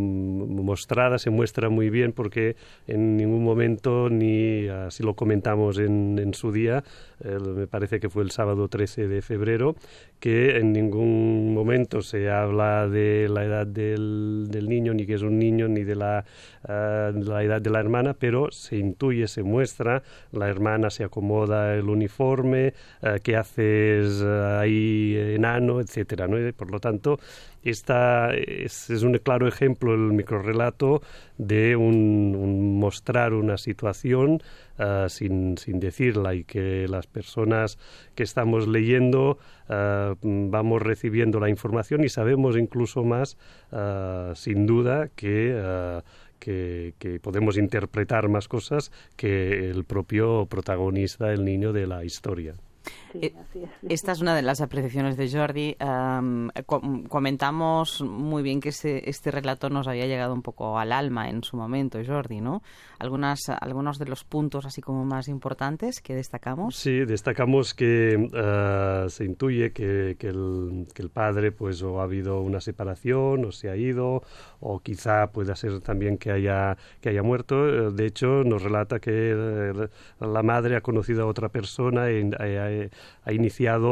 mm, mostrada, se muestra muy bien, porque en ningún momento, ni así lo comentamos en, en su día, eh, me parece que fue el sábado trece de febrero, que en ningún momento se habla de la edad del, del niño, ni que es un niño, ni de la, uh, la edad de la hermana, pero se intuye, se muestra, la hermana se acomoda el uniforme, uh, qué haces uh, ahí, enano, etcétera, ¿no? Por lo tanto, esta es, es un claro ejemplo, el microrrelato, de un, un mostrar una situación uh, sin, sin decirla, y que las personas que estamos leyendo uh, vamos recibiendo la información y sabemos incluso más, uh, sin duda, que... Uh, Que, que podemos interpretar más cosas que el propio protagonista, el niño de la historia. Sí, así es. Esta es una de las apreciaciones de Jordi. Um, com comentamos muy bien que este, este relato nos había llegado un poco al alma en su momento, Jordi, ¿no? Algunas, algunos de los puntos así como más importantes que destacamos. Sí, destacamos que uh, se intuye que, que, el, que el padre, pues, o ha habido una separación, o se ha ido, o quizá pueda ser también que haya, que haya muerto. De hecho, nos relata que uh, la madre ha conocido a otra persona y ha, ha iniciado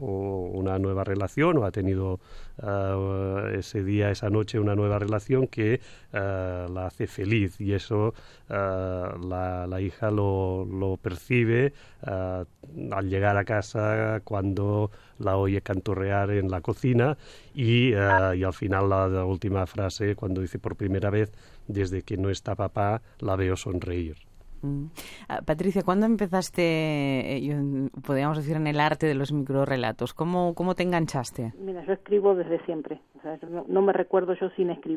una nueva relación, o ha tenido uh, ese día, esa noche, una nueva relación que uh, la hace feliz, y eso uh, la, la hija lo, lo percibe uh, al llegar a casa, cuando la oye canturrear en la cocina, y, uh, y al final la, la última frase, cuando dice por primera vez, desde que no está papá, la veo sonreír. Uh, Patricia, ¿cuándo empezaste, eh, podríamos decir, en el arte de los microrrelatos? ¿Cómo, cómo te enganchaste? Mira, yo escribo desde siempre. O sea, yo no, no me recuerdo yo sin escribir.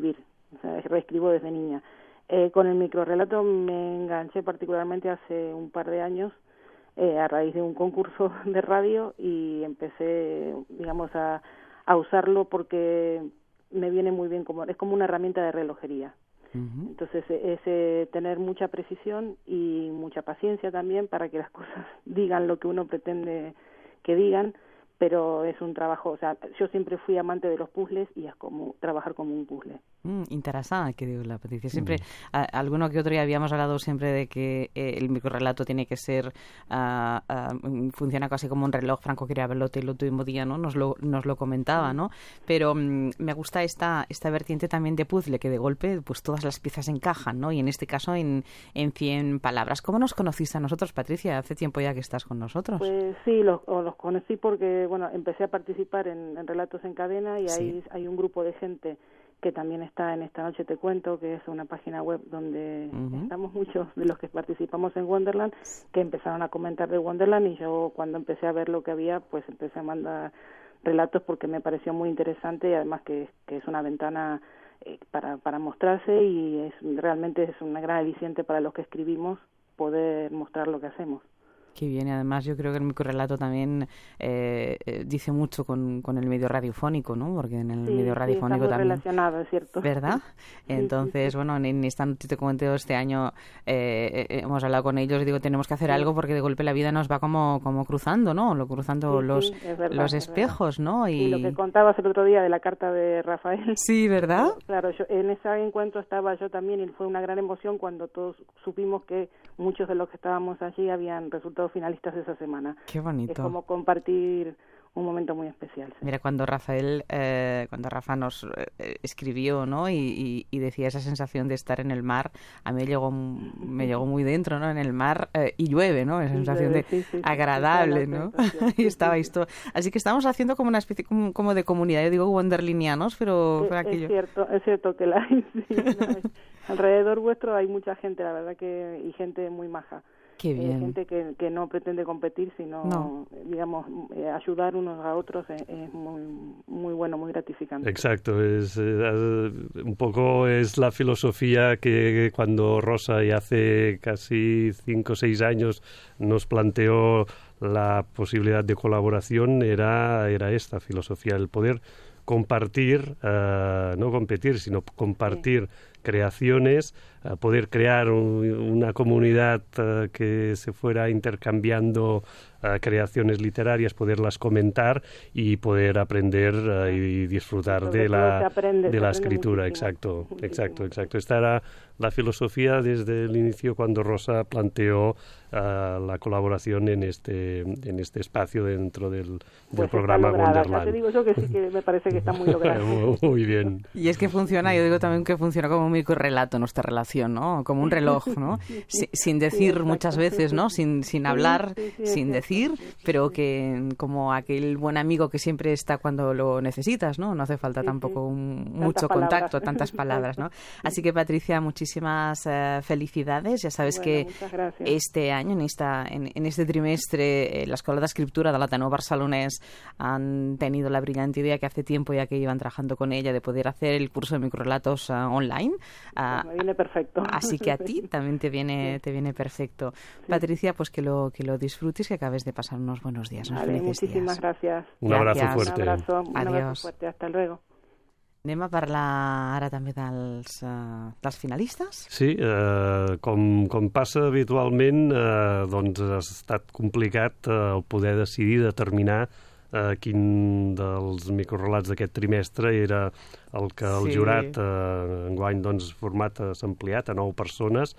o sea, reescribo desde niña. Eh, con el microrrelato me enganché particularmente hace un par de años eh, a raíz de un concurso de radio y empecé, digamos, a, a usarlo porque me viene muy bien, como es como una herramienta de relojería. Uh-huh. Entonces es eh, tener mucha precisión y mucha paciencia también para que las cosas digan lo que uno pretende que digan, pero es un trabajo, o sea, yo siempre fui amante de los puzzles y es como trabajar como un puzzle. Mm, interesante, que digo la Patricia. Siempre, mm. a, alguno que otro día habíamos hablado siempre de que eh, el microrrelato tiene que ser, uh, uh, funciona casi como un reloj. Franco quería verlo el último día, ¿no? Nos lo, nos lo comentaba, ¿no? Pero um, me gusta esta, esta vertiente también de puzzle, que de golpe pues todas las piezas encajan, ¿no? Y en este caso en, en cien palabras. ¿Cómo nos conociste a nosotros, Patricia? Hace tiempo ya que estás con nosotros. Pues sí, los, los conocí porque, bueno, empecé a participar en, en Relatos en Cadena y sí. ahí hay un grupo de gente que también está en Esta Noche Te Cuento, que es una página web donde uh-huh. estamos muchos de los que participamos en Wonderland, que empezaron a comentar de Wonderland y yo cuando empecé a ver lo que había, pues empecé a mandar relatos porque me pareció muy interesante y además que, que es una ventana eh, para, para mostrarse y es realmente es una gran aliciente para los que escribimos poder mostrar lo que hacemos. Qué bien, y además yo creo que el microrrelato también eh, eh, dice mucho con, con el medio radiofónico, ¿no? Porque en el sí, medio radiofónico sí, está muy también... relacionado, es cierto. ¿Verdad? Sí, Entonces, sí, sí. bueno, en Esta Noche Te Cuento este año eh, eh, hemos hablado con ellos y digo, tenemos que hacer sí. algo porque de golpe la vida nos va como, como cruzando, ¿no? Lo cruzando sí, los, sí, verdad, los espejos, ¿no? Y... y lo que contabas el otro día de la carta de Rafael. Sí, ¿verdad? Claro, yo, en ese encuentro estaba yo también y fue una gran emoción cuando todos supimos que muchos de los que estábamos allí habían resultado finalistas de esa semana. Qué bonito. Es como compartir un momento muy especial. Sí. Mira, cuando Rafael, eh, cuando Rafa nos eh, escribió, ¿no? Y, y, y decía esa sensación de estar en el mar, a mí me llegó, me llegó muy dentro, ¿no? En el mar eh, y llueve, ¿no? Esa sensación de sí, sí, agradable, sí, ¿no? y estaba esto. Así que estamos haciendo como una especie como, como de comunidad. Yo digo wonderlinianos, pero es, fue aquello. Es cierto, es cierto que la sí, no, alrededor vuestro hay mucha gente, la verdad que y gente muy maja. Qué bien. Eh, gente que, que no pretende competir, sino, no. digamos, eh, ayudar unos a otros es, es muy muy bueno, muy gratificante. Exacto, es eh, un poco es la filosofía que cuando Rosa ya hace casi cinco o seis años nos planteó la posibilidad de colaboración, era, era esta filosofía, el poder compartir, uh, no competir, sino compartir sí. creaciones, uh, poder crear un, una comunidad uh, que se fuera intercambiando uh, creaciones literarias, poderlas comentar y poder aprender uh, y disfrutar de la, aprende, de la escritura. Muchísimo. Exacto, muchísimo. exacto, exacto. Esta era la filosofía desde el inicio cuando Rosa planteó uh, la colaboración en este en este espacio dentro del, del pues programa Wonderland. Ya te digo yo que sí que me parece que está muy logrado. Muy bien. Y es que funciona, yo digo también que funciona como un microrrelato nuestra relación, ¿no? Como un reloj, ¿no? S- sin decir sí, muchas veces, ¿no? Sin, sin hablar, sí, sí, sí, sin decir, pero que como aquel buen amigo que siempre está cuando lo necesitas, ¿no? No hace falta sí, tampoco un, mucho palabras. contacto, tantas palabras, ¿no? Así que, Patricia, muchísimas uh, felicidades. Ya sabes bueno, que este año, en, esta, en, en este trimestre, eh, la Escuela de Escritura de l'Ateneu Barcelonès han tenido la brillante idea que hace tiempo ya que iban trabajando con ella de poder hacer el curso de microrelatos uh, online. Uh, pues me viene perfecto. Así que a ti también te viene te viene perfecto. Sí. Patricia, pues que lo que lo disfrutes, que acabes de pasar unos buenos días, unos vale, felices muchísimas días. gracias. Un abrazo Gràcies. fuerte. Un abrazo, un Adiós. abrazo fuerte. Hasta luego. Anem a parlar ara també dels, uh, dels finalistes? Sí, eh, com, com passa habitualment, eh, doncs ha estat complicat eh, el poder decidir, determinar eh, quin dels microrelats d'aquest trimestre era el que el sí. jurat eh, enguany doncs, format s'ha ampliat a nou persones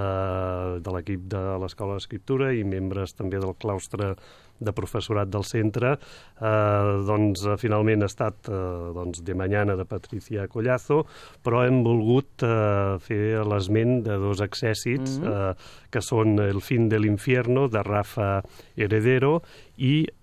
eh, de l'equip de l'Escola d'Escriptura i membres també del claustre de professorat del centre, eh, doncs finalment ha estat eh, doncs, de mañana de Patricia Collazo, però hem volgut eh, fer l'esment de dos accèssits mm-hmm. eh, que són El fin de l'infierno de Rafa Heredero i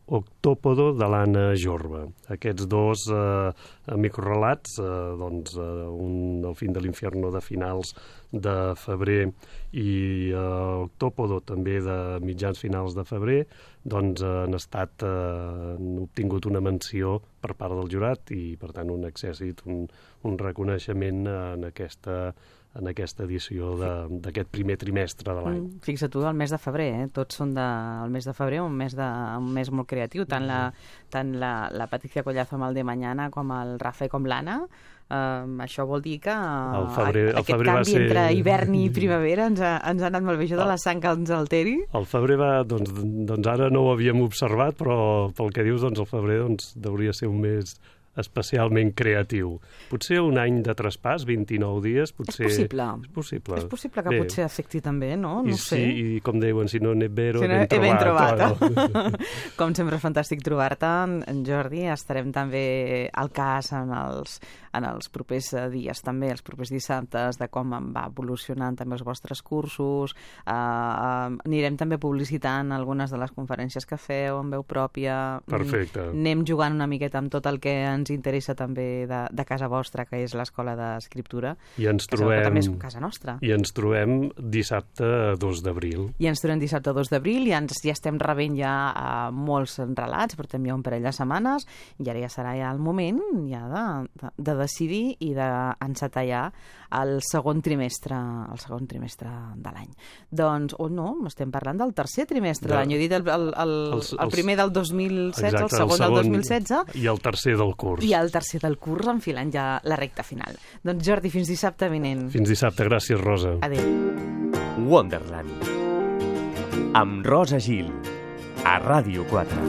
Octòpodo de l'Anna Jorba. Aquests dos eh, microrelats, eh, doncs, eh, un El fin de l'infierno de finals de febrer i eh, Octòpodo també de mitjans finals de febrer, doncs eh, han estat eh, han obtingut una menció per part del jurat i, per tant, un accèssit, un, un reconeixement en aquesta en aquesta edició de- d'aquest primer trimestre de l'any. Mm, fixa't tu, el mes de febrer, eh? Tots són del mes de febrer, un mes, de, un mes molt creatiu, tant la, tant la, la Patricia Collazo amb el de Mañana com el Rafa com l'Anna. Um, això vol dir que uh, El febrer- el aquest febrer va canvi ser- entre hivern i primavera ens ha, ens ha anat molt bé. Això de la sang que ens alteri. El febrer va, doncs, doncs ara no ho havíem observat, però pel que dius, doncs el febrer doncs, hauria ser un mes especialment creatiu. Potser un any de traspàs, vint-i-nou dies, potser... És possible. És possible. És possible que Bé, potser afecti també, no? I, No ho sé. sí, I com diuen, si no n'és vero, Si no, ben he ben trobat. trobat. Bueno. Com sempre, fantàstic trobar-te, en Jordi. Estarem també al cas en els, en els propers eh, dies, també, els propers dissabtes, de com va evolucionant també els vostres cursos. Uh, uh, anirem també publicitant algunes de les conferències que feu en veu pròpia. Perfecte. Mm, Anem jugant una miqueta amb tot el que ens interessa també de, de casa vostra, que és l'Escola d'Escriptura. I ens que sabeu que trobem... també és casa nostra. I ens trobem dissabte dos d'abril. I ens trobem dissabte dos d'abril i ens, ja estem rebent ja uh, molts relats, portem ja un parell de setmanes i ara ja serà ja el moment ja de, de, de decidir i d'encetar ja el segon trimestre el segon trimestre de l'any. Doncs, o oh no, estem parlant del tercer trimestre de, de l'any. He dit el, el, el, Els- el els- primer del dos mil setze, Exacte, el segon del dos mil setze I el tercer del curs. i el tercer del curs enfilant ja la recta final. Doncs Jordi, fins dissabte vinent. Fins dissabte. Gràcies, Rosa. Adéu. Wonderland. Amb Rosa Gil. A Ràdio quatre.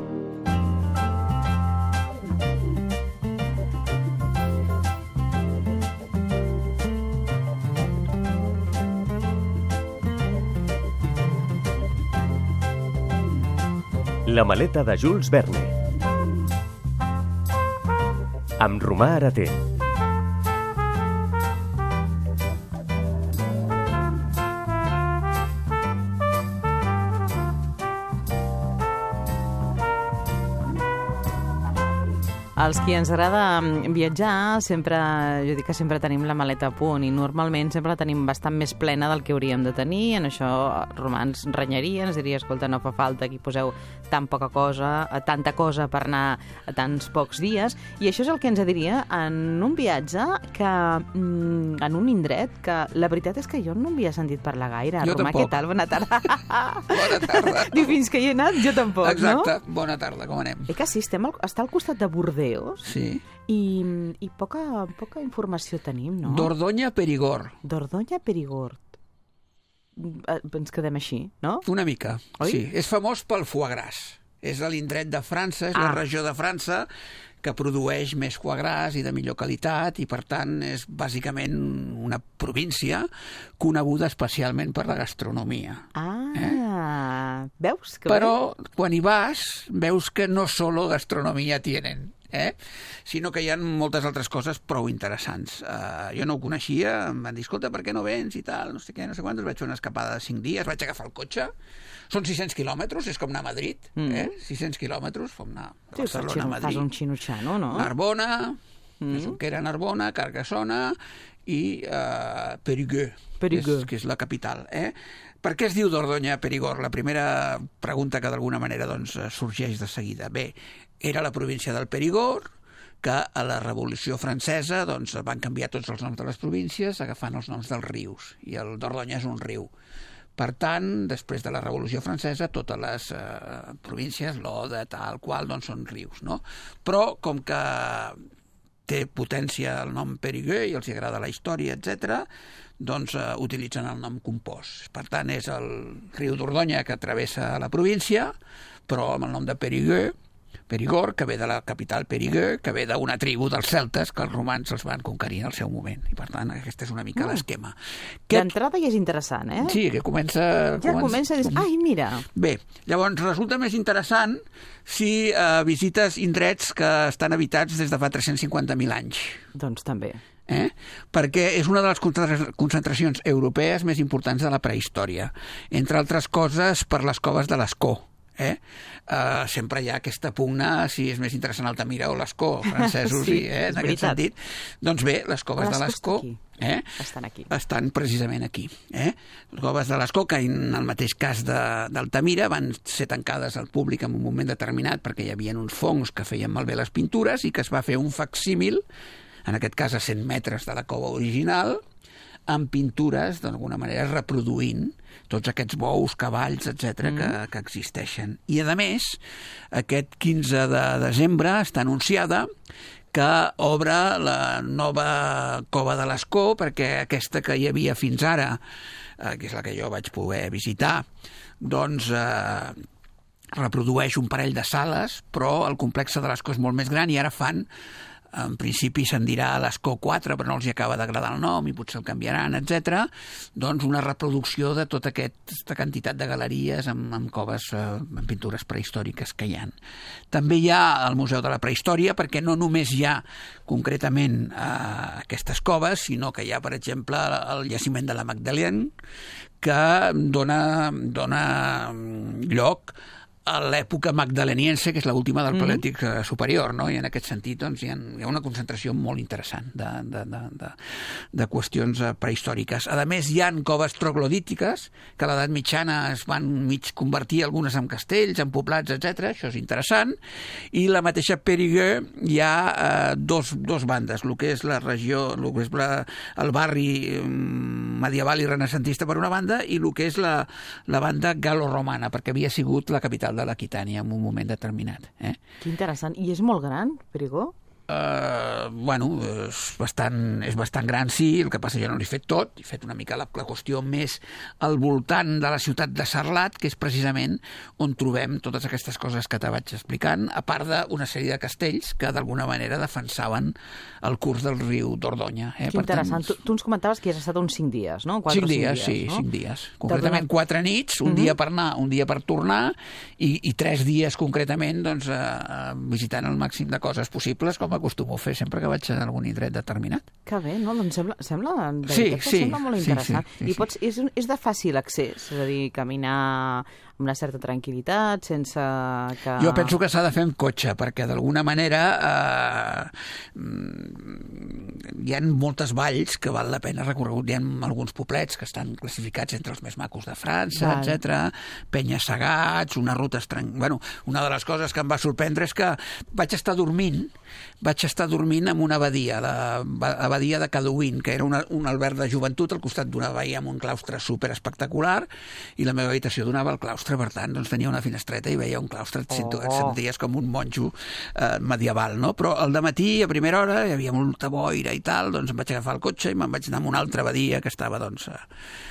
La maleta de Jules Verne. Amb Romà Arater. Els qui ens agrada viatjar, sempre, jo dic que sempre tenim la maleta a punt i normalment sempre la tenim bastant més plena del que hauríem de tenir. En això Romà ens renyaria, ens diria, escolta, no fa falta que hi poseu tan poca cosa, tanta cosa per anar a tants pocs dies. I això és el que ens diria en un viatge que, mm, en un indret que la veritat és que jo no havia sentit parlar gaire. Jo Romà, tampoc. què tal? Bona tarda. Bona tarda. Diu, fins que hi he anat, jo tampoc, Exacte. no? Bona tarda, com anem? Eh que sí, estem al, està al costat de Bordeus Sí. i, i poca, poca informació tenim, no? Dordonya Perigord. Dordonya Perigord. Eh, Ens quedem així, no? Una mica, Oi? sí. És famós pel foie gras. És l'indret de França, és ah. la regió de França que produeix més foie gras i de millor qualitat i, per tant, és bàsicament una província coneguda especialment per la gastronomia. Ah, eh? Veus? Que Però, quan hi vas, veus que no solo gastronomia tienen, eh? sinó que hi ha moltes altres coses prou interessants. Uh, jo no ho coneixia, em van dir, escolta, per què no vens i tal, no sé què, no sé quantos, vaig fer una escapada de cinc dies, vaig agafar el cotxe, són sis cents quilòmetres, és com anar a Madrid, Mm. eh? sis cents quilòmetres, com anar de Sí, Barcelona a fas Madrid. un xinutxano, no? Narbona, Mm. mm. que era Narbona, Carcassona i uh, Périgueux, Périgueux. És, que és la capital. Eh? Per què es diu Dordonya Perigord? La primera pregunta que d'alguna manera doncs, sorgeix de seguida. Bé, era la província del Perigord, que a la Revolució Francesa doncs, van canviar tots els noms de les províncies agafant els noms dels rius, i el Dordonya és un riu. Per tant, després de la Revolució Francesa, totes les eh, províncies, l'Oda, tal qual, doncs són rius, no? Però, com que té potència el nom Périgueux i els agrada la història, etcètera, doncs eh, utilitzen el nom compost. Per tant, és el riu Dordonya que travessa la província, però amb el nom de Périgueux, Perigord, que ve de la capital Périgueux, que ve d'una tribu dels celtes que els romans els van conquerir en el seu moment. I, per tant, aquest és una mica Mm. l'esquema. D'entrada ja és interessant, eh? Sí, que comença... Ja comença a dir, ai, mira... Bé, llavors resulta més interessant si eh, visites indrets que estan habitats des de fa tres-cents cinquanta mil anys. Doncs també. Eh? Perquè és una de les concentra- concentracions europees més importants de la prehistòria. Entre altres coses, per les coves de l'Escó. Eh? Uh, sempre hi ha aquesta pugna si és més interessant Altamira o l'Escó, francesos, sí, i, eh, en aquest veritat. sentit. Doncs bé, les coves de l'Escó eh, estan aquí. Estan precisament aquí. Eh? Les coves de l'Escó, que en el mateix cas d'Altamira, van ser tancades al públic en un moment determinat perquè hi havia uns fongs que feien malbé les pintures i que es va fer un facsímil, en aquest cas a cent metres de la cova original, amb pintures, d'alguna manera, reproduint tots aquests bous, cavalls, etcètera, mm. que, que existeixen. I, a més, aquest quinze de desembre està anunciada que obre la nova cova de l'Escó, perquè aquesta que hi havia fins ara, eh, que és la que jo vaig poder visitar, doncs eh, reprodueix un parell de sales, però el complex de l'Escó és molt més gran i ara fan, en principi se'n dirà l'Escó quatre, però no els hi acaba d'agradar el nom i potser el canviaran, etcètera. Doncs una reproducció de tota aquesta quantitat de galeries amb, amb coves, eh, amb pintures prehistòriques que hi ha. També hi ha el Museu de la Prehistòria, perquè no només hi ha concretament eh, aquestes coves, sinó que hi ha, per exemple, el jaciment de la Magdalena, que dona, dona lloc a l'època magdaleniense, que és l'última del Paleolític mm -hmm. superior, no? I en aquest sentit doncs, hi, ha, hi ha una concentració molt interessant de, de, de, de, de qüestions prehistòriques. A més, hi ha coves troglodítiques, que a l'edat mitjana es van mig convertir algunes en castells, en poblats, etcètera. Això és interessant. I la mateixa Périgueux hi ha eh, dos, dos bandes, el que és la regió, el que és la, el barri medieval i renaixentista per una banda, i el que és la, la banda galo-romana, perquè havia sigut la capital de l'Aquitània en un moment determinat. Eh? Que interessant. I és molt gran, Périgueux? Uh, bueno, és bastant, és bastant gran, sí, el que passa jo no l'he fet tot, he fet una mica la, la qüestió més al voltant de la ciutat de Sarlat, que és precisament on trobem totes aquestes coses que te vaig explicant, a part d'una sèrie de castells que d'alguna manera defensaven el curs del riu Dordonya. Eh? Que interessant. Tant, tu, tu ens comentaves que has estat uns cinc dies, no? Quatre cinc dies, dies, sí, no? cinc dies. Concretament quatre nits, un uh -huh. dia per anar, un dia per tornar, i, i tres dies concretament doncs, eh, visitant el màxim de coses possibles, com acostumo a fer sempre que vaig a algun indret determinat. Que bé, no? Doncs sembla, sembla, de sí, veritat, sí, sembla molt interessant. Sí, sí, sí, I pots, és, és de fàcil accés, és a dir, caminar amb una certa tranquil·litat, sense que... Jo penso que s'ha de fer amb cotxe, perquè d'alguna manera eh, hi ha moltes valls que val la pena recorregut. Hi ha alguns poblets que estan classificats entre els més macos de França, etcètera. Penyes Segats, una ruta estrany... Bueno, una de les coses que em va sorprendre és que vaig estar dormint vaig estar dormint en una abadia, l'abadia de Cadouin, que era una, un alberg de joventut al costat d'una baia amb un claustre super espectacular, i la meva habitació donava al claustre, per tant, doncs tenia una finestreta i veia un claustre, et oh. et senties com un monjo eh, medieval, no? Però al dematí, a primera hora, hi havia molta boira i tal, doncs em vaig agafar el cotxe i me'n vaig anar a una altra abadia que estava, doncs, a,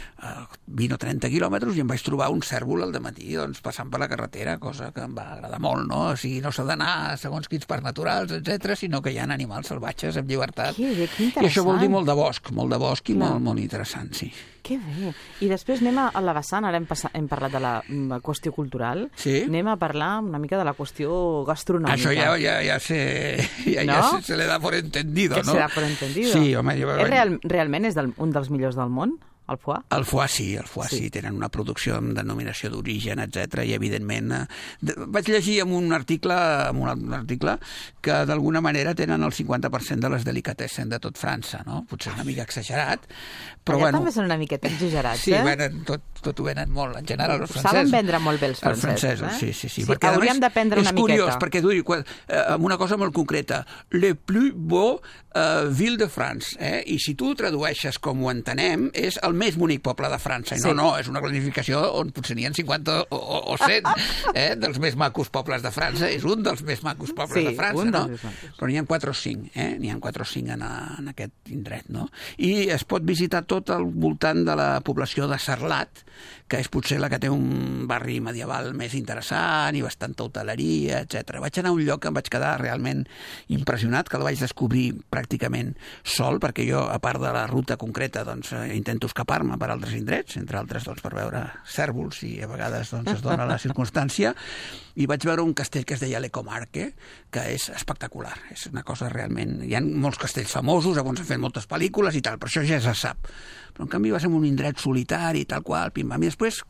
a vint o trenta quilòmetres, i em vaig trobar un cèrvol al dematí, doncs, passant per la carretera, cosa que em va agradar molt, no? O sigui, no s'ha d'anar segons quins parcs naturals, etcètera, sinó que hi ha animals salvatges amb llibertat. Que bé, que interessant. I això vol dir molt de bosc, molt de bosc i molt, molt interessant, sí. Que bé. I després anem a la vessant, ara hem, passat, hem parlat de la qüestió cultural, sí? Anem a parlar una mica de la qüestió gastronòmica. Això ja, ja, ja, se, ja, no? ja se, se le da por entendido, que no? se da por entendido. Sí, home, jo... És real, realment és del, un dels millors del món? El foie? El foie sí, el foie sí. sí. Tenen una producció amb denominació d'origen, etcètera, i evidentment... Eh, de, vaig llegir en un article, en un article que d'alguna manera tenen el cinquanta per cent de les delicatessen de tot França, no? Potser una mica exagerat, però allà bueno... també són una miqueta exagerats, sí, eh? Sí, venen, tot, tot ho venen molt, en general, els francesos. Saben vendre molt bé els francesos, els francesos eh? sí, sí, sí. sí perquè, hauríem d'aprendre una miqueta. És curiós, perquè tu quan, eh, amb una cosa molt concreta, le plus beau eh, ville de France, eh? I si tu ho tradueixes com ho entenem, és el més bonic poble de França. I no, sí. no, és una classificació on potser n'hi ha cinquanta o, o, o cent eh, dels més macos pobles de França. És un dels més macos pobles sí, de França, no? Macos. Però n'hi ha quatre o cinc, eh? N'hi ha quatre o cinc en, a, en aquest indret, no? I es pot visitar tot al voltant de la població de Sarlat, que és potser la que té un barri medieval més interessant i bastanta hoteleria, etcètera. Vaig anar a un lloc que em vaig quedar realment impressionat, que el vaig descobrir pràcticament sol, perquè jo, a part de la ruta concreta, doncs, intento escapar-me per altres indrets, entre altres doncs, per veure cèrvols, i a vegades doncs, es dona la circumstància, i vaig veure un castell que es deia Le Comarque, que és espectacular. És una cosa realment... Hi ha molts castells famosos, on s'han fet moltes pel·lícules i tal, però això ja se sap. Però en canvi va ser un indret solitari, tal qual, pim-pam. I després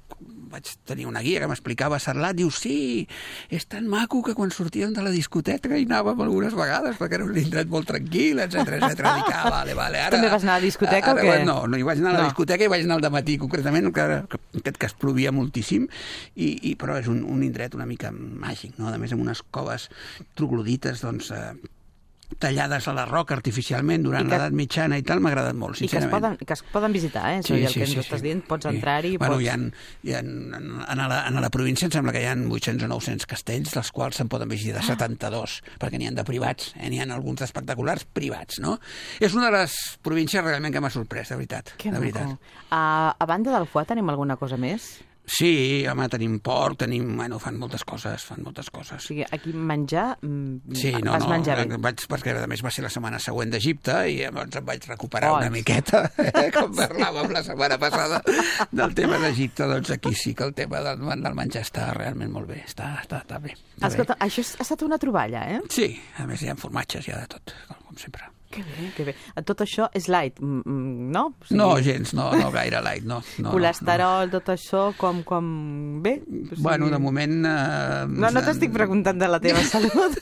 vaig tenir una guia que m'explicava Sarlat, diu, sí, és tan maco que quan sortíem de la discoteca hi anàvem algunes vegades perquè era un indret molt tranquil, etcètera, etcètera. Dic, ah, vale, vale. Ara, També vas anar a la discoteca ara, o què? No, no, hi vaig anar a la No. discoteca i vaig anar al dematí, concretament, que, que, aquest cas plovia moltíssim, i, i, però és un, un indret una mica màgic, no? A més, amb unes coves troglodites, doncs, eh, tallades a la roca artificialment durant que- l'edat mitjana i tal, m'ha agradat molt, I que es, sincerament. poden, que es poden visitar, eh? Això, sí, el que ens estàs dient, pots entrar-hi... Bueno, pots... hi ha, hi ha, en, la, en la província em sembla que hi ha vuit-cents o nou-cents castells, dels quals se'n poden visitar Ah. setanta-dos, perquè n'hi ha de privats, eh? N'hi ha alguns espectaculars privats, no? És una de les províncies realment que m'ha sorprès, de veritat. Que de maco. veritat. A, a banda del foie tenim alguna cosa més? Sí, home, tenim porc, tenim... Bueno, fan moltes coses, fan moltes coses. O sigui, aquí menjar... mm, Sí, no, vas no, menjar bé. vaig, perquè a més va ser la setmana següent d'Egipte i llavors em vaig recuperar Oh, una miqueta, eh, com parlàvem la setmana passada del tema d'Egipte, doncs aquí sí que el tema del, del menjar està realment molt bé, està, està, està bé. Està Escolta, bé. això ha estat una troballa, eh? Sí, a més hi ha formatges, hi ha de tot, com sempre. Que bé, que bé. Tot això és light, mm, mm, no? O sigui, No, gens, no, no gaire light, no. no colesterol, tot això, com, com... Bé? O sigui... Bueno, de moment... Eh, No, no t'estic preguntant de la teva salut.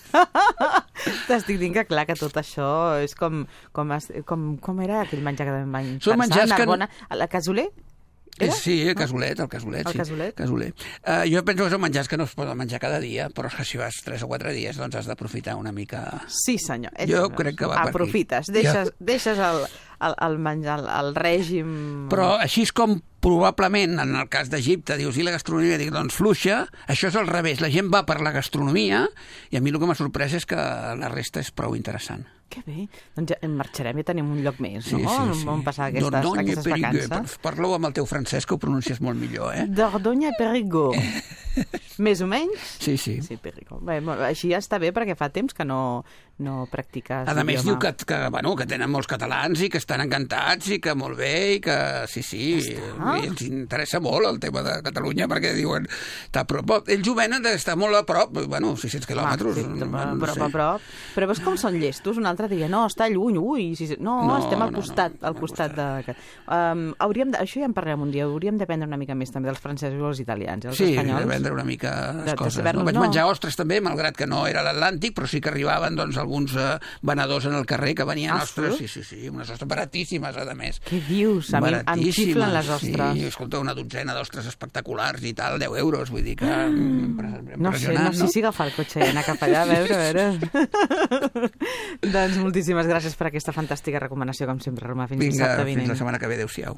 T'estic dient que, clar, que tot això és com... Com, es- com, com era aquell menjar que també van Són menjars que- Narbona, a la Casoler? Era? Sí, el casolet, el casolet, El sí. casolet? casolet. Uh, jo penso que són menjars que no es poden menjar cada dia, però és que si vas tres o quatre dies, doncs has d'aprofitar una mica... Sí, senyor. És- Jo crec que va per aquí. Aprofites, deixes, deixes el, el, el menjar, el, el règim... Però així és com probablement, en el cas d'Egipte, dius, i la gastronomia, dic, doncs fluixa, això és al revés, la gent va per la gastronomia, i a mi el que m'ha sorprès és que la resta és prou interessant. Que bé. Doncs ja en marxarem i tenim un lloc més, Sí, no? sí, sí. On passar aquestes, Dordogne, aquestes Périgueux. vacances. Parla-ho amb el teu francès, que ho pronuncies molt millor, eh? Dordogne Périgueux. Més o menys? Sí, sí. Sí, Périgueux. Bé, molt- així ja està bé perquè fa temps que no, no practiques A més, diu l'idioma. que, que, bueno, que tenen molts catalans i que estan encantats i que molt bé i que sí, sí, i els interessa molt el tema de Catalunya perquè diuen, està a prop. Ells ho venen d'estar molt a prop, bueno, sis-cents quilòmetres. Ah, sí, no, a no prop, sé. a prop. Però veus com són llestos? Un altre diria, no, està lluny, ui, sí, sí. No, No, estem al no, costat, no, al costat de... Um, hauríem de, això ja en parlarem un dia, hauríem d'aprendre una mica més també dels francesos i els italians, els Sí, espanyols. de vendre una mica De- les de coses. saber-nos, No? Vaig no. menjar ostres també, malgrat que no era l'Atlàntic, però sí que arribaven doncs, alguns eh, venedors en el carrer que venien Ah, ostres, sí? sí, sí, sí, unes ostres baratíssimes, a més. Què dius? A mi em Baratíssimes, xiflen les ostres. Sí, escolta, una dotzena d'ostres espectaculars i tal, deu euros, vull dir que... Mm. No sé, no sé si agafar el cotxe i anar cap allà, a veure, a veure. Doncs moltíssimes gràcies per aquesta fantàstica recomanació, com sempre, Romà. Fins Vinga, dissabte fins vinent. la setmana que ve, adéu-siau.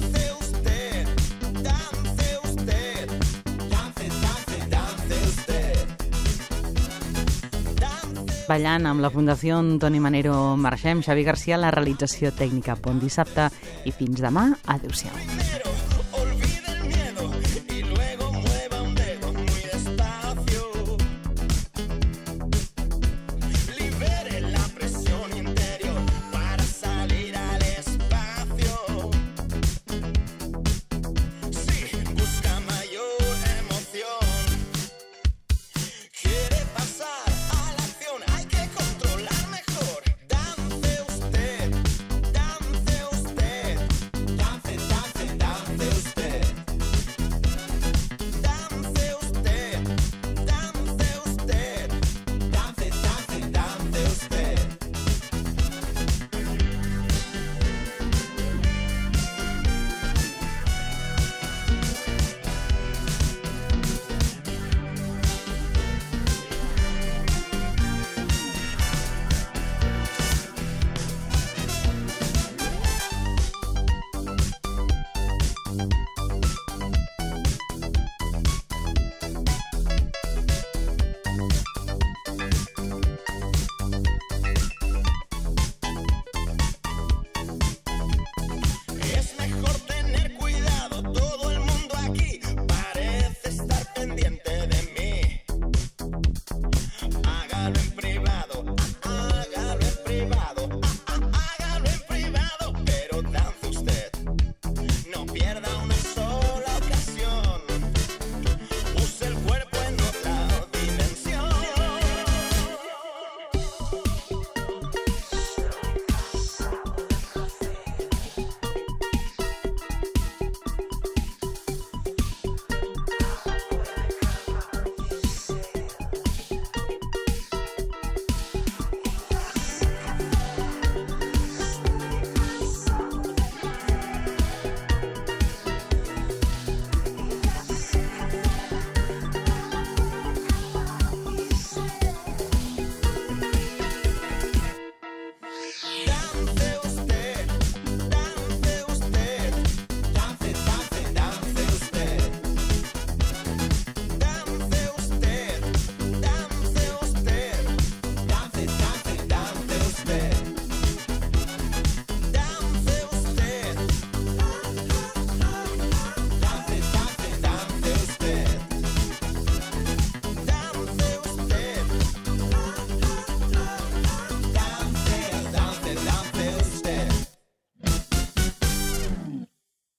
Ballant amb la Fundació Toni Manero Marxem, Xavi Garcia, la realització tècnica. Bon dissabte i fins demà. Adéu-siau.